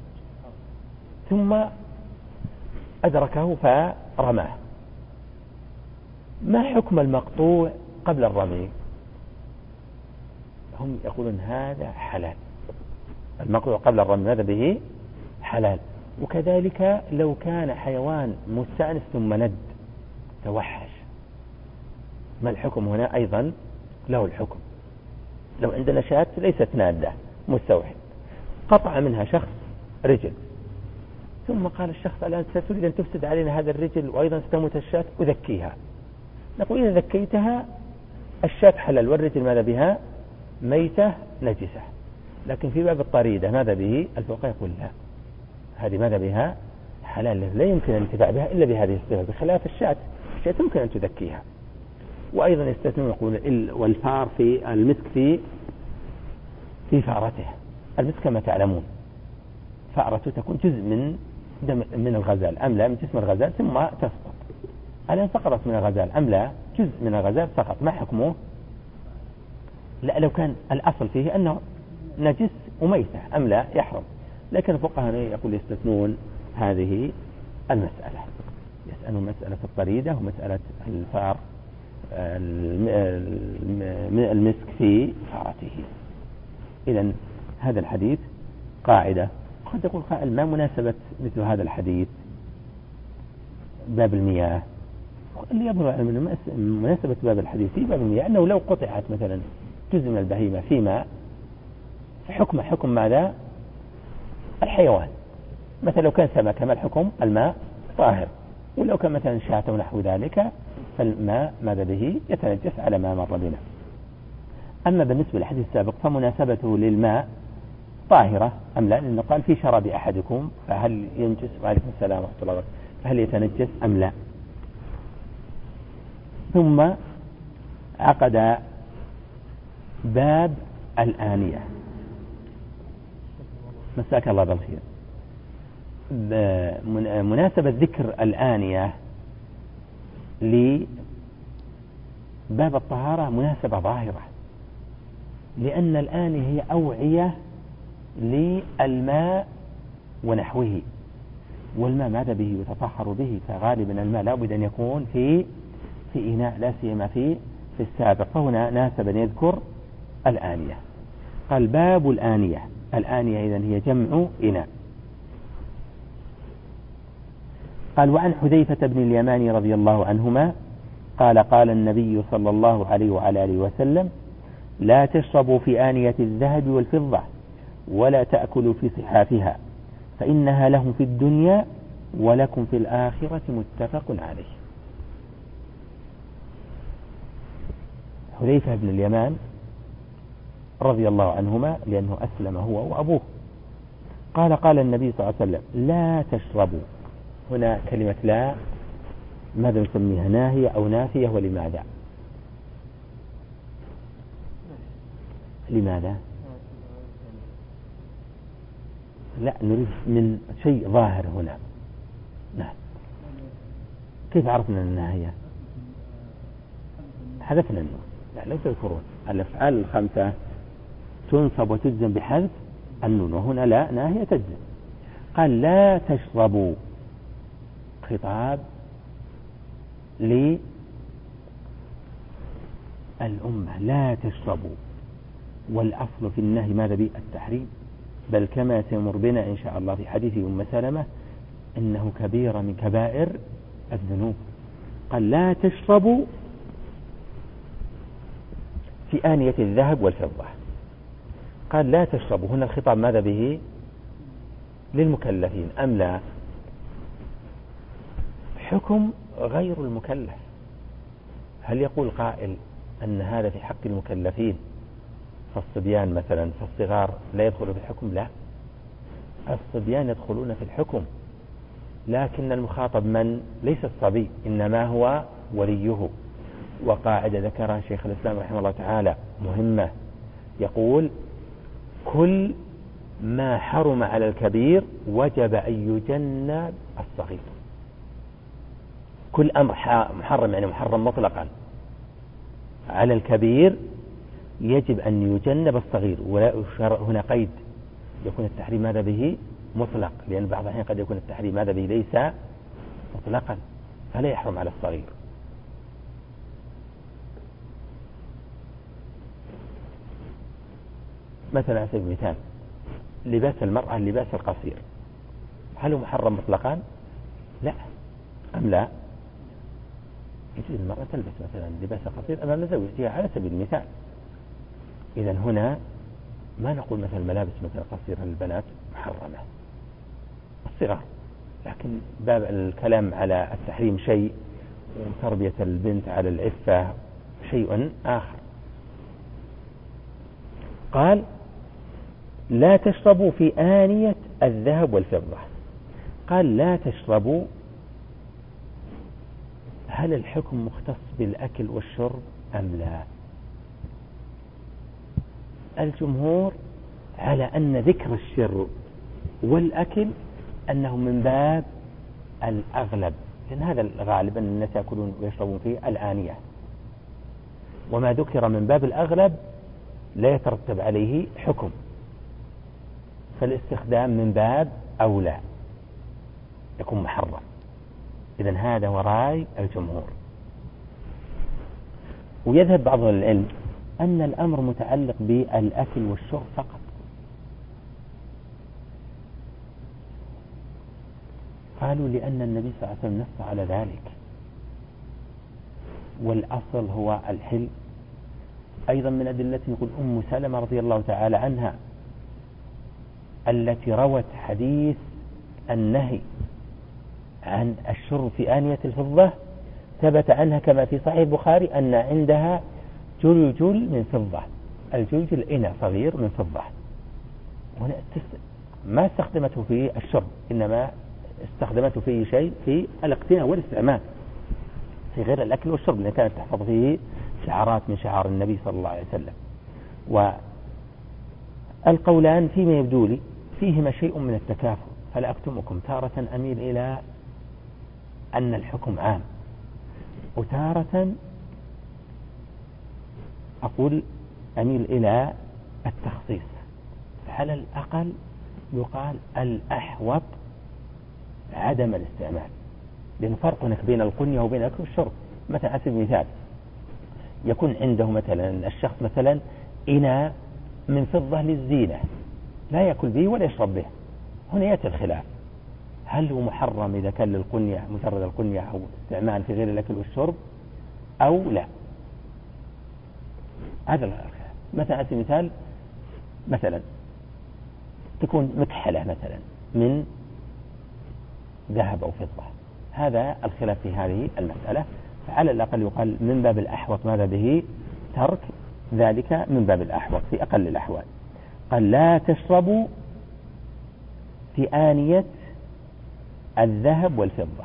ثم أدركه فرماه. ما حكم المقطوع قبل الرمي؟ هم يقولون هذا حلال، المقطوع قبل الرمي ماذا به؟ حلال. وكذلك لو كان حيوان مستأنس ثم ند توحش، ما الحكم هنا؟ أيضا له الحكم. لو عندنا شاة ليست نادة مستوحش، قطع منها شخص رجل، ثم قال الشخص الآن ستريد أن تفسد علينا هذا الرجل وأيضا ستموت الشاة، أذكيها. نقول إذا ذكيتها الشاة حلال والرجل ماذا بها؟ ميتة نجسة. لكن في باب الطريدة ماذا به؟ الفقهاء يقول لا، هذه ماذا بها؟ حلال، لا يمكن الانتفاع بها إلا بهذه الصفة، بخلاف الشاة يمكن أن تذكيها. وأيضا يستثنون يقول والفار في المسك في فارته. المسك كما تعلمون فأرته تكون جزء من الغزال أم لا؟ من جسم الغزال ثم تسقط. الآن سقطت من الغزال أم لا؟ جزء من الغزال سقط، ما حكمه؟ لا، لو كان الأصل فيه أنه نجس وميتة أم لا؟ يحرم. لكن الفقهاء يقول يستثنون هذه المسألة، يسألون مسألة الطريدة ومسألة الفار المسك في فارته. إذن هذا الحديث قاعدة. قد يقول قائل ما مناسبة مثل هذا الحديث باب المياه اللي يظهر على مناسبة باب الحديث في باب المياه أنه لو قطعت مثلا جزء من البهيمة في ماء حكم ماذا؟ الحيوان. مثلا لو كان سمكة ما الحكم؟ الماء طاهر. ولو كان مثلا شاة ونحو ذلك فالماء ماذا به؟ يتنجس على ما مر بنا. أما بالنسبة للحديث السابق فمناسبته للماء طاهرة أم لا؟ لأنه قال في شراب أحدكم فهل ينجس؟ وعليكم السلام ورحمة الله وبركاته. فهل يتنجس أم لا؟ ثم عقد باب الآنية. مساك الله بالخير. مناسبة ذكر الآنية لباب الطهارة مناسبة ظاهرة، لأن الآنية هي أوعية للماء ونحوه، والماء ماذا به يتطهر به، فغالبا الماء لا بد أن يكون في إناء، لا سيما في السابق، فهنا ناسب أن يذكر الآنية. قال باب الآنية. الآنية إذن هي جمع إناء. قال وعن حذيفة بن اليمان رضي الله عنهما قال قال النبي صلى الله عليه وعلى آله وسلم لا تشربوا في آنية الذهب والفضة ولا تأكلوا في صحافها فإنها لهم في الدنيا ولكم في الآخرة. متفق عليه. حذيفة بن اليمان رضي الله عنهما لأنه أسلم هو وأبوه قال النبي صلى الله عليه وسلم لا تشربوا. هنا كلمة لا ماذا نسميها؟ ناهية أو نافية؟ ولماذا؟ لماذا؟ لا نريد من شيء ظاهر هنا. نعم. كيف عرفنا الناهية؟ حذفنا النون. لا لو تذكرون الأفعال الخمسة تنصب وتجزم بحذف النون، وهنا لا ناهية تجزم. قال لا تشربوا، خطاب للأمة لا تشربوا، والأصل في النهي ماذا به؟ التحريم، بل كما سيمر بنا إن شاء الله في حديث أم سلمة إنه كبيرة من كبائر الذنوب. قال لا تشربوا في آنية الذهب والفضة. قال لا تشربوا، هنا الخطاب ماذا به؟ للمكلفين أم لا؟ حكم غير المكلف. هل يقول قائل أن هذا في حق المكلفين فالصبيان مثلا فالصغار لا يدخلوا في الحكم؟ لا، الصبيان يدخلون في الحكم، لكن المخاطب من؟ ليس الصبي، إنما هو وليه. وقاعدة ذكرها شيخ الإسلام رحمه الله تعالى مهمة، يقول كل ما حرم على الكبير وجب أن يجنب الصغير. كل أمر محرم يعني محرم مطلقا على الكبير يجب أن يجنب الصغير. ولا هنا قيد، يكون التحريم ماذا به؟ مطلق، لأن بعض الأحيان قد يكون التحريم ماذا به؟ ليس مطلقا، فلا يحرم على الصغير. مثلا على سبيل المثال لباس المرأة اللباس القصير، هل هو محرم مطلقا؟ لا أم لا؟ يجوز المرأة تلبس مثلا لباس قصير أمام زوجها على سبيل المثال. إذا هنا ما نقول مثلا ملابس مثلا قصيرة للبنات محرمة الصغار، لكن باب الكلام على التحريم شيء وتربية البنت على العفة شيء آخر. قال لا تشربوا في آنية الذهب والفضة. قال لا تشربوا، هل الحكم مختص بالأكل والشرب أم لا؟ الجمهور على أن ذكر الشرب والأكل أنه من باب الأغلب، لأن هذا الغالب أن الناس يأكلون ويشربون في الآنية، وما ذكر من باب الأغلب لا يترتب عليه حكم، فالاستخدام من باب أولى يكون محرم. إذن هذا وراي الجمهور. ويذهب بعض العلم أن الأمر متعلق بالأكل والشرب فقط، قالوا لأن النبي صلى الله عليه وسلم نص على ذلك، والأصل هو الحل. أيضا من أدلته يقول أم سلمة رضي الله تعالى عنها التي روت حديث النهي عن الشرب في آنية الفضة، ثبت عنها كما في صحيح البخاري أن عندها جلجل من فضة. الجلجل إناء صغير من فضة، ما استخدمته في الشرب، إنما استخدمته في شيء في الاقتناء والاستعمال في غير الأكل والشرب، لأن كانت تحفظ فيه شعارات من شعار النبي صلى الله عليه وسلم. والقولان فيما يبدو لي فيهما شيء من التكافؤ، فلا أكتمكم، تارة أميل إلى أن الحكم عام، وتارة أقول أميل إلى التخصيص. على الأقل يقال الأحوط عدم الاستعمال، لأن فرق هناك بين القنية وبين الأكل والشرب. مثلا على سبيل المثال يكون عنده مثلا الشخص مثلا إناء من فضة للزينة لا يأكل به ولا يشرب به، هنا يأتي الخلاف، هل هو محرم إذا كان للقنية مجرد القنية أو استعمال في غير الأكل والشرب أو لا؟ هذا الخلاف. مثلا على سبيل المثال مثلا تكون مكحلة مثلا من ذهب أو فضة، هذا الخلاف في هذه المسألة. فعلى الأقل يقال من باب الأحوط ماذا به؟ ترك ذلك من باب الأحوط في أقل الأحوال. قال لا تشربوا في آنية الذهب والفضة.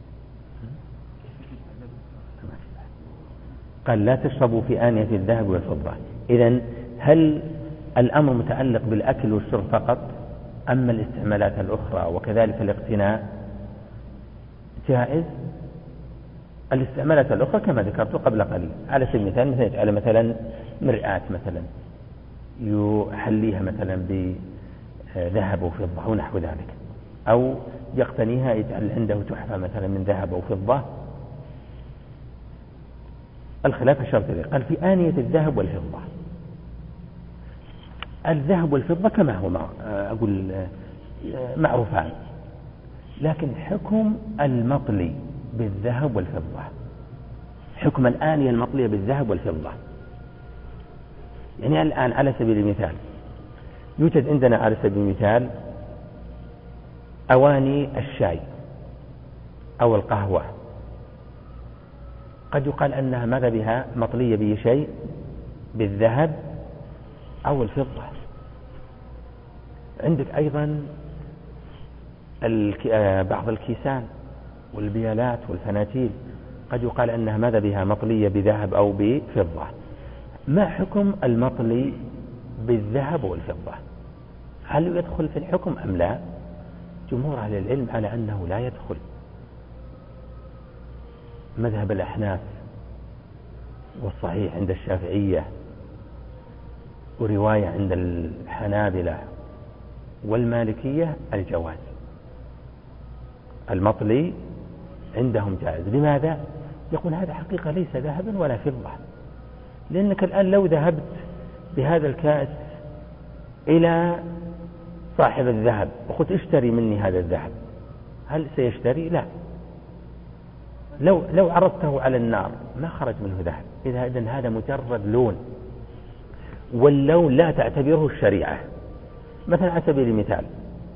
قال لا تشربوا في آنية الذهب والفضة. إذن هل الأمر متعلق بالأكل والشرب فقط، أما الاستعمالات الأخرى وكذلك الاقتناء جائز؟ الاستعمالات الأخرى كما ذكرت قبل قليل، على سبيل المثال مثلا يجعل مثلا مرآة مثلا يحليها مثلا بذهب وفضة ونحو ذلك، أو يقتنيها يجعل عنده تحفة مثلا من ذهب وفضة. الخلاف الشرط ذلك قال في آنية الذهب والفضة. الذهب والفضة كما هو أقول معروفان، لكن حكم المطلي بالذهب والفضة، حكم الآنية المطلية بالذهب والفضة، يعني الآن على سبيل المثال يوجد عندنا على سبيل المثال أواني الشاي أو القهوة، قد يقال أنها ماذا بها مطلية به شيء بالذهب أو الفضة. عندك أيضا بعض الكيسان والبيالات والفناتيل قد يقال أنها ماذا بها مطلية بذهب أو بفضة. ما حكم المطلي بالذهب والفضة؟ هل يدخل في الحكم أم لا؟ جمهور أهل العلم على أنه لا يدخل. مذهب الأحناف والصحيح عند الشافعية ورواية عند الحنابلة والمالكية الجواز، المطلي عندهم جائز. لماذا؟ يقول هذا حقيقة ليس ذهبا ولا فضة، لأنك الآن لو ذهبت بهذا الكأس إلى صاحب الذهب وقلت اشتري مني هذا الذهب، هل سيشتري؟ لا. لو عرضته على النار ما خرج منه ذهب. إذن هذا مجرد لون، واللون لا تعتبره الشريعة. مثلا على سبيل المثال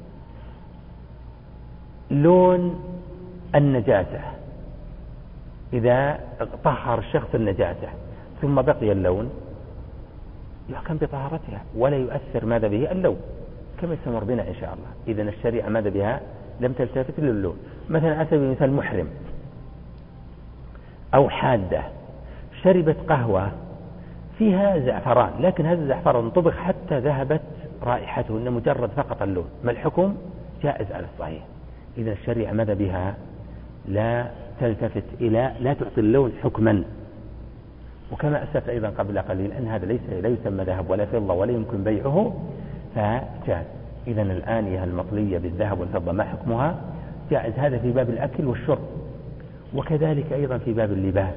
لون النجاسة، إذا طهر الشخص النجاسة ثم بقي اللون يحكم بطهارتها ولا يؤثر ماذا به اللون، كما سنمر بنا إن شاء الله. إذن الشريعة ماذا بها لم تلتفت للون. مثلا على سبيل المثال محرم أو حادة شربت قهوة فيها زعفران، لكن هذا الزعفران طبخ حتى ذهبت رائحته، إنه مجرد فقط اللون، ما الحكم؟ جائز على الصحيح. إذا الشريعة ماذا بها لا تلتفت إلى، لا تعطي اللون حكما. وكما أسلفت أيضا قبل قليل أن هذا لا يسمى ذهب ولا فضة ولا يمكن بيعه، فجائز. إذا الآنية المطلية بالذهب والفضة ما حكمها؟ جائز. هذا في باب الأكل والشرب، وكذلك أيضا في باب اللباس.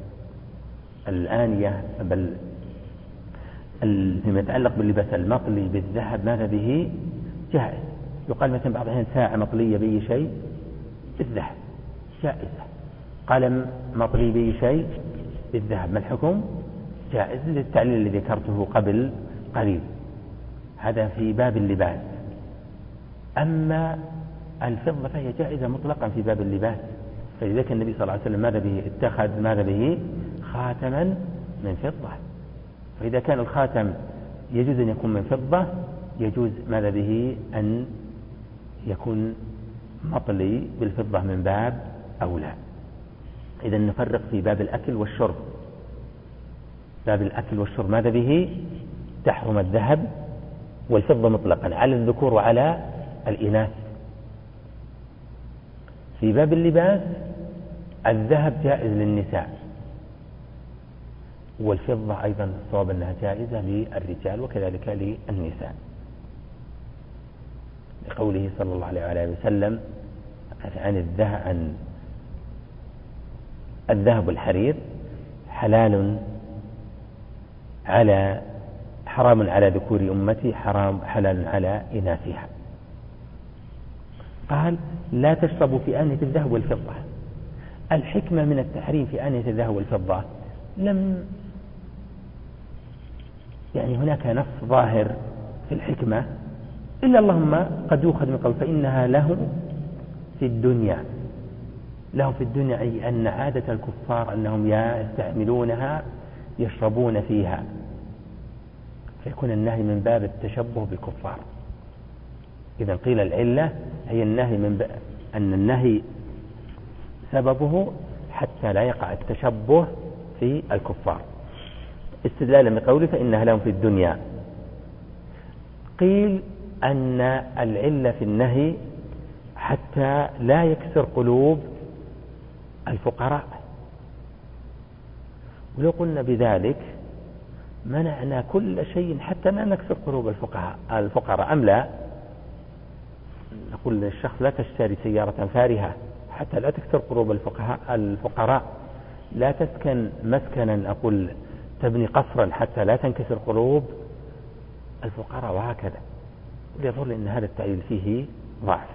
الآنية بل فيما يتعلق باللباس المطلي بالذهب ماذا به؟ جائز. يقال مثلا بعض الأحيان ساعة مطلية به شيء بالذهب جائزة. قلم مطلي به شيء بالذهب، ما الحكم؟ جائز للتعليل الذي ذكرته قبل قليل. هذا في باب اللباس. أما الفضة فهي جائزة مطلقا في باب اللباس، فلذلك النبي صلى الله عليه وسلم ماذا به؟ اتخذ ماذا به؟ خاتما من فضة. فإذا كان الخاتم يجوز أن يكون من فضة، يجوز ماذا به؟ أن يكون مطلي بالفضة من باب أولى. إذا نفرق في باب الأكل والشرب. باب الأكل والشرب ماذا به؟ تحرم الذهب والفضة مطلقا على الذكور وعلى الإناث. في باب اللباس الذهب جائز للنساء، والفضة أيضا الصواب أنها جائزة للرجال وكذلك للنساء، لقوله صلى الله عليه وسلم عن الذهب والحرير حرام على ذكور أمتي، حلال على إناثها. قال لا تشربوا في آنية الذهب والفضة. الحكمة من التحريم في آنية الذهب والفضة هناك نص ظاهر في الحكمة، إلا اللهم قد يؤخذ من قول فإنها له في الدنيا. أي أن عادة الكفار أنهم يستعملونها يشربون فيها، فيكون النهي من باب التشبه بالكفار. إذا قيل العلة هي النهي أن النهي سببه حتى لا يقع التشبه في الكفار، استدلالا بقوله فإنها لهم في الدنيا. قيل أن العلة في النهي حتى لا يكسر قلوب الفقراء، ولو قلنا بذلك منعنا كل شيء حتى لا نكسر قلوب الفقراء أم لا؟ نقول للشخص لا تشتري سيارة فارهة حتى لا تكسر قلوب الفقراء، لا تسكن مسكنا أقول تبني قصرا حتى لا تنكسر قلوب الفقراء، وهكذا. ويظل أن هذا التعليل فيه ضعف.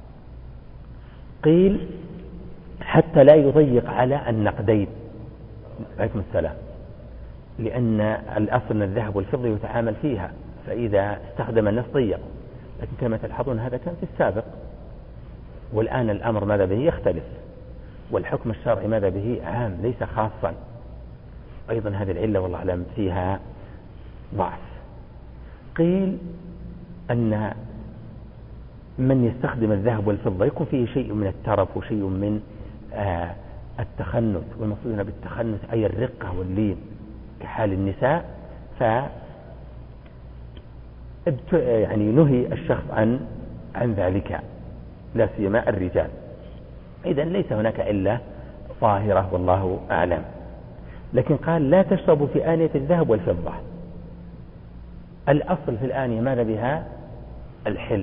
قيل حتى لا يضيق على النقدين، عليكم السلام، لأن الأصل أن الذهب والفضة يتعامل فيها، فإذا استخدم الناس ضيق. لكن كما تلحظون هذا كان في السابق، والآن الأمر ماذا به؟ يختلف، والحكم الشرعي ماذا به؟ عام ليس خاصا. أيضا هذه العلة والله أعلم فيها ضعف. قيل أن من يستخدم الذهب والفضة يكون فيه شيء من الترف وشيء من التخنث، والمقصود هنا بالتخنث أي الرقة واللين كحال النساء، نهي الشخص عن ذلك، لا سيما الرجال. إذن ليس هناك علة ظاهرة والله أعلم. لكن قال لا تشربوا في آنية الذهب والفضة. الأصل في الآنية ماذا بها؟ الحل،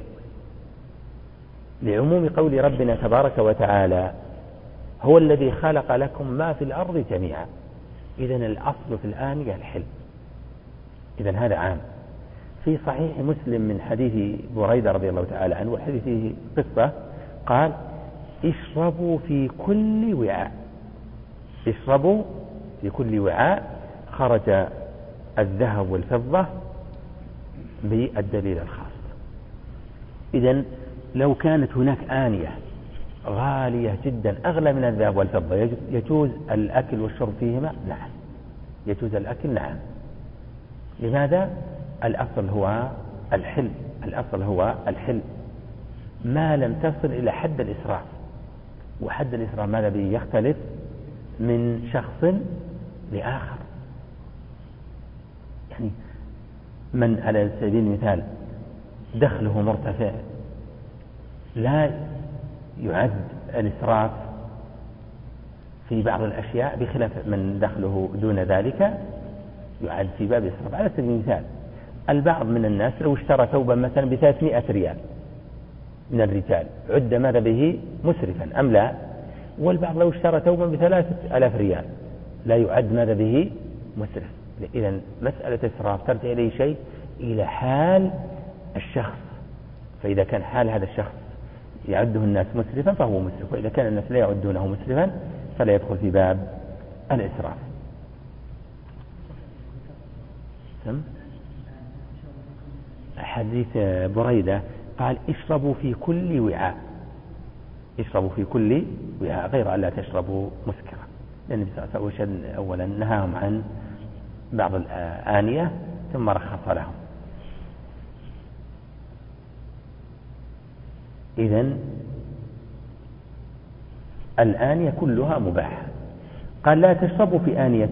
لعموم قول ربنا تبارك وتعالى هو الذي خلق لكم ما في الأرض جميعا. إذن الأصل في الآنية الحل. إذن هذا عام. في صحيح مسلم من حديث بريدة رضي الله تعالى عنه، والحديث فيه قصة، قال اشربوا في كل وعاء. اشربوا في كل وعاء، خرج الذهب والفضة بالدليل الخاص. إذن لو كانت هناك آنية غالية جدا أغلى من الذهب والفضة يجوز الأكل والشرب فيهما؟ نعم يجوز الأكل، نعم. لماذا؟ الأصل هو الحل، ما لم تصل إلى حد الإسراف. وحد الإسراف ماذا به؟ يختلف من شخص لآخر. من على سبيل المثال دخله مرتفع لا يعد الإسراف في بعض الأشياء، بخلاف من دخله دون ذلك يعد في باب الإسراف. على سبيل المثال البعض من الناس لو اشترى ثوبا مثلا ب300 ريال من الرجال عد ماذا به؟ مسرفا أم لا؟ والبعض لو اشترى ثوبا ب3000 ريال لا يعد ماذا به؟ مسرف. إذن مسألة إسراف ترجع إلى شيء، إلى حال الشخص. فإذا كان حال هذا الشخص يعده الناس مسرفا فهو مسرف، وإذا كان الناس لا يعدونه مسرفا فلا يدخل في باب الإسراف. حديث بريدة قال اشربوا في كل وعاء، اشربوا في كل وعاء غير أن لا تشربوا مسكرا، لأن النبي صلى الله عليه وسلم أولا نهاهم عن بعض الآنية ثم رخص لهم. إذن الآنية كلها مباحة. قال لا تشربوا في آنية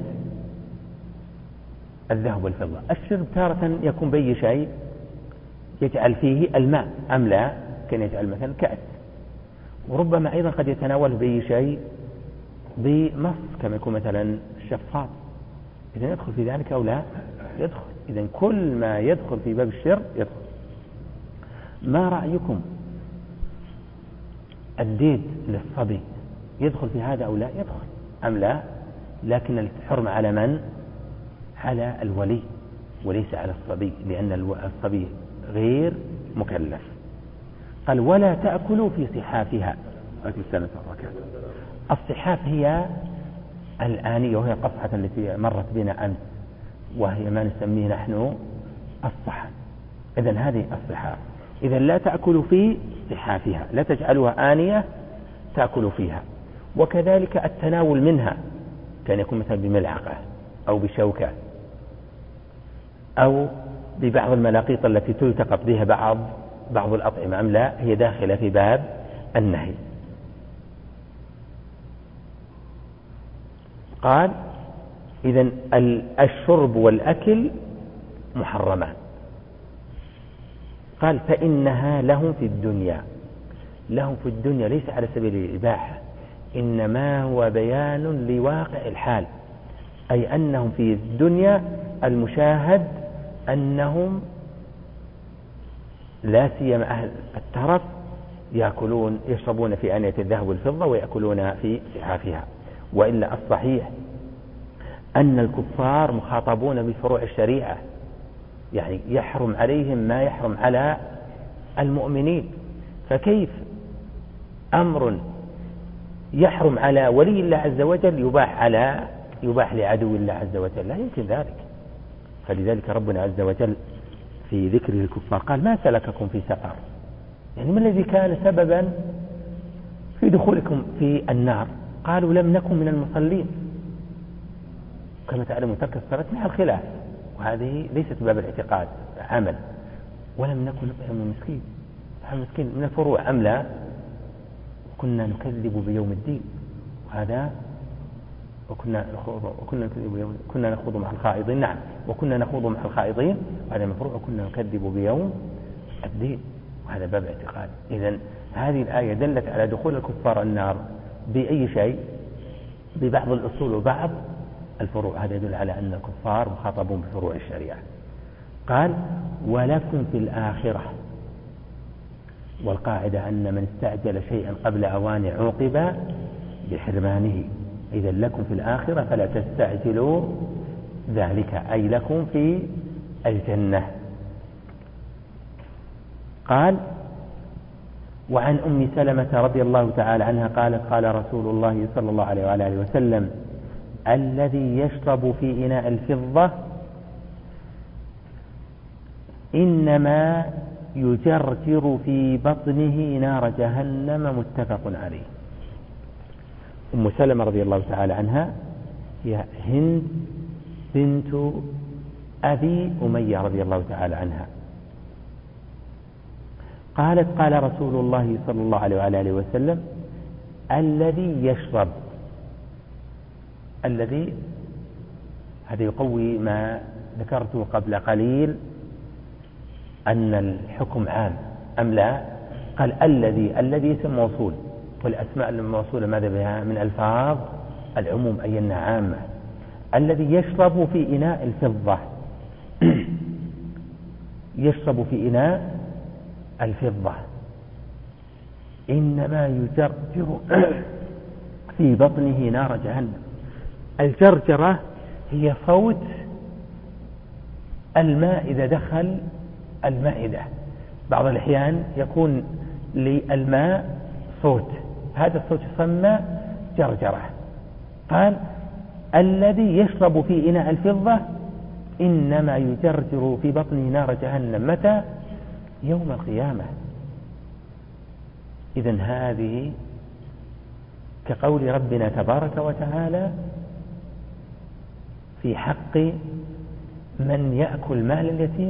الذهب والفضة. الشرب تارة يكون بأي شيء يجعل فيه الماء أم لا، كان يجعل مثلا كأس، وربما أيضا قد يتناول بأي شيء بمص كما يكون مثلا الشفاط، إذن يدخل في ذلك أو لا يدخل. إذن كل ما يدخل في باب الشرب يدخل. ما رأيكم الديد للصبي يدخل في هذا أو لا يدخل أم لا؟ لكن الحرم على من؟ على الولي وليس على الصبي، لأن الصبي غير مكلف. قال ولا تأكلوا في صحافها. الصحاف هي الآنية، وهي القصعة التي مرت بنا أمس، وهي ما نسميه نحن الصحن. إذن هذه الصحاف. إذن لا تأكلوا في صحافها، لا تجعلوها آنية تأكلوا فيها. وكذلك التناول منها كان يكون مثلا بملعقة أو بشوكة أو ببعض الملاقيط التي تلتقط بها بعض الأطعمة أم لا، هي داخلة في باب النهي. قال إذن الشرب والأكل محرمان. قال فإنها لهم في الدنيا. لهم في الدنيا ليس على سبيل الإباحة، إنما هو بيان لواقع الحال، أي أنهم في الدنيا المشاهد أنهم لا سيما أهل الترف يشربون في آنية الذهب والفضة ويأكلون في صحافها. وإلا الصحيح أن الكفار مخاطبون بفروع الشريعة، يعني يحرم عليهم ما يحرم على المؤمنين، فكيف أمر يحرم على ولي الله عز وجل يباح لعدو الله عز وجل؟ لا يمكن ذلك. فلذلك ربنا عز وجل في ذكره الكفار قال ما سلككم في سقر، يعني ما الذي كان سببا في دخولكم في النار؟ قالوا لم نكن من المصلين. كما تعلمون ترك الصلاة مع الخلاف، وهذه ليست باب الاعتقاد عمل. ولم نكن نطعم المسكين. المسكين من الفروع أم لا؟ كنا نكذب بيوم الدين، وهذا كنا نخوض مع الخائضين. نعم، وكنا نخوض مع الخائضين، وهذا مفروع. وكنا نكذب بيوم الدين، وهذا باب اعتقاد. إذن هذه الآية دلت على دخول الكفار النار بأي شيء؟ ببعض الأصول وبعض الفروع. هذا يدل على أن الكفار مخاطبون بفروع الشريعة. قال ولكم في الآخرة. والقاعدة أن من استعجل شيئا قبل أوان عوقب بحرمانه. إذا لكم في الآخرة فلا تستعجلوا ذلك، أي لكم في الجنة. قال وعن أم سلمة رضي الله تعالى عنها قالت قال رسول الله صلى الله عليه وآله وسلم الذي يشرب في إناء الفضة إنما يجرجر في بطنه نار جهنم. متفق عليه. أم سلمة رضي الله تعالى عنها هي هند بنت أبي أمية رضي الله تعالى عنها. قالت قال رسول الله صلى الله عليه وآله وسلم الذي يشرب. الذي هذا يقوي ما ذكرته قبل قليل أن الحكم عام أم لا. قال الذي اسم موصول، والأسماء الموصولة ماذا بها؟ من ألفاظ العموم، أي أنها عامة. الذي يشرب في إناء الفضة يشرب في إناء الفضة إنما يجرجر في بطنه نار جهنم. الجرجرة هي فوت الماء إذا دخل المائدة. بعض الأحيان يكون للماء صوت، هذا الصوت يسمى جرجرة. قال الذي يشرب في إناء الفضة إنما يجرجر في بطنه نار جهنم. متى؟ يوم القيامة. إذن هذه كقول ربنا تبارك وتعالى في حق من يأكل مال اليتيم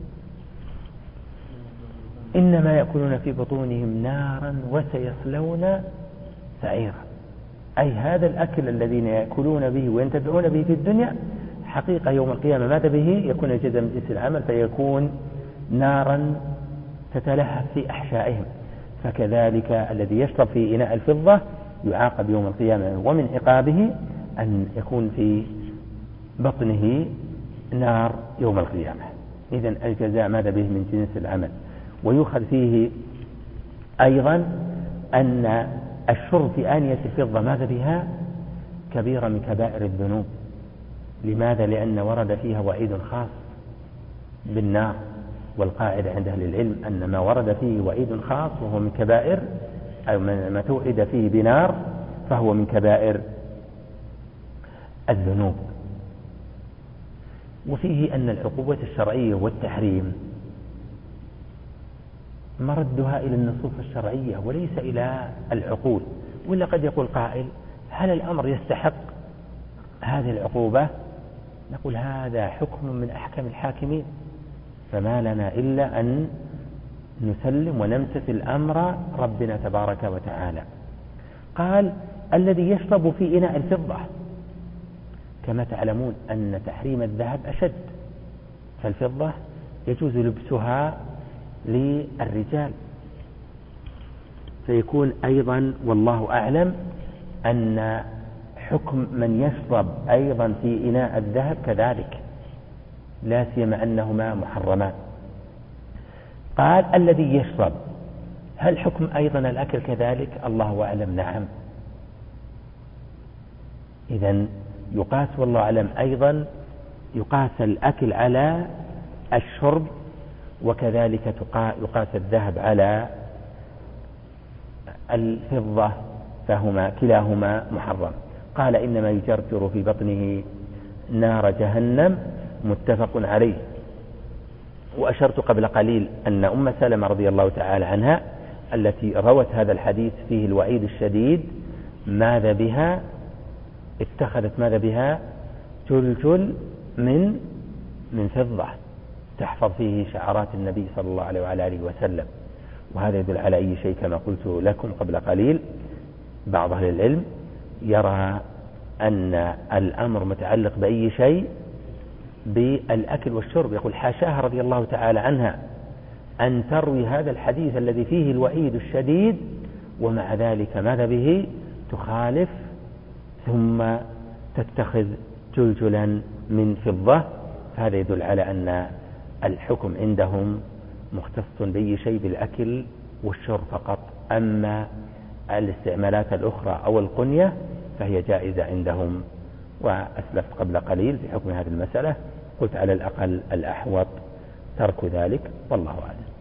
إنما يأكلون في بطونهم نارا وسيصلون سعيرا. أي هذا الأكل الذين يأكلون به وينتفعون به في الدنيا حقيقة يوم القيامة ماذا به؟ يكون جزاء من جنس العمل، فيكون نارا تتلهب في أحشائهم. فكذلك الذي يشرب في إناء الفضة يعاقب يوم القيامة، ومن عقابه أن يكون في بطنه نار يوم القيامة. إذن الجزاء ماذا به؟ من جنس العمل. ويؤخذ فيه أيضا أن الشرب في آنية الفضة ماذا بها؟ كبيرة من كبائر الذنوب. لماذا؟ لأن ورد فيها وعيد خاص بالنار، والقاعدة عند أهل العلم أن ما ورد فيه وعيد خاص وهو من كبائر، أو ما توعد فيه بنار فهو من كبائر الذنوب. وفيه أن العقوبة الشرعية والتحريم مردها إلى النصوص الشرعية وليس إلى العقول. ولا قد يقول قائل هل الأمر يستحق هذه العقوبة؟ نقول هذا حكم من أحكام الحاكمين، فما لنا إلا أن نسلم ونمتثل أمر ربنا تبارك وتعالى. قال الذي يشرب في إناء الفضة، كما تعلمون أن تحريم الذهب أشد، فالفضة يجوز لبسها للرجال، فيكون أيضا والله أعلم أن حكم من يشرب أيضا في إناء الذهب كذلك، لا سيما أنهما محرمان. قال الذي يشرب، هل حكم أيضا الأكل كذلك؟ الله أعلم نعم. إذن يقاس والله أعلم أيضا، يقاس الأكل على الشرب، وكذلك يقاس الذهب على الفضة، فهما كلاهما محرم. قال إنما يجرجر في بطنه نار جهنم، متفق عليه. وأشرت قبل قليل أن أم سلمة رضي الله تعالى عنها التي روت هذا الحديث فيه الوعيد الشديد ماذا بها؟ اتخذت ماذا بها؟ جلجل من فضة تحفظ فيه شعارات النبي صلى الله عليه وعلى آله وسلم. وهذا يدل على أي شيء كما قلت لكم قبل قليل. بعض أهل العلم يرى أن الأمر متعلق بأي شيء بالأكل والشرب، يقول حاشاها رضي الله تعالى عنها أن تروي هذا الحديث الذي فيه الوعيد الشديد ومع ذلك ماذا به؟ تخالف ثم تتخذ جلجلا من فضة. هذا يدل على أن الحكم عندهم مختص بأي شيء بالأكل والشرب فقط، أما الاستعمالات الأخرى أو القنية فهي جائزة عندهم. وأسلفت قبل قليل في حكم هذه المسألة، قلت على الأقل الأحوط ترك ذلك، والله أعلم.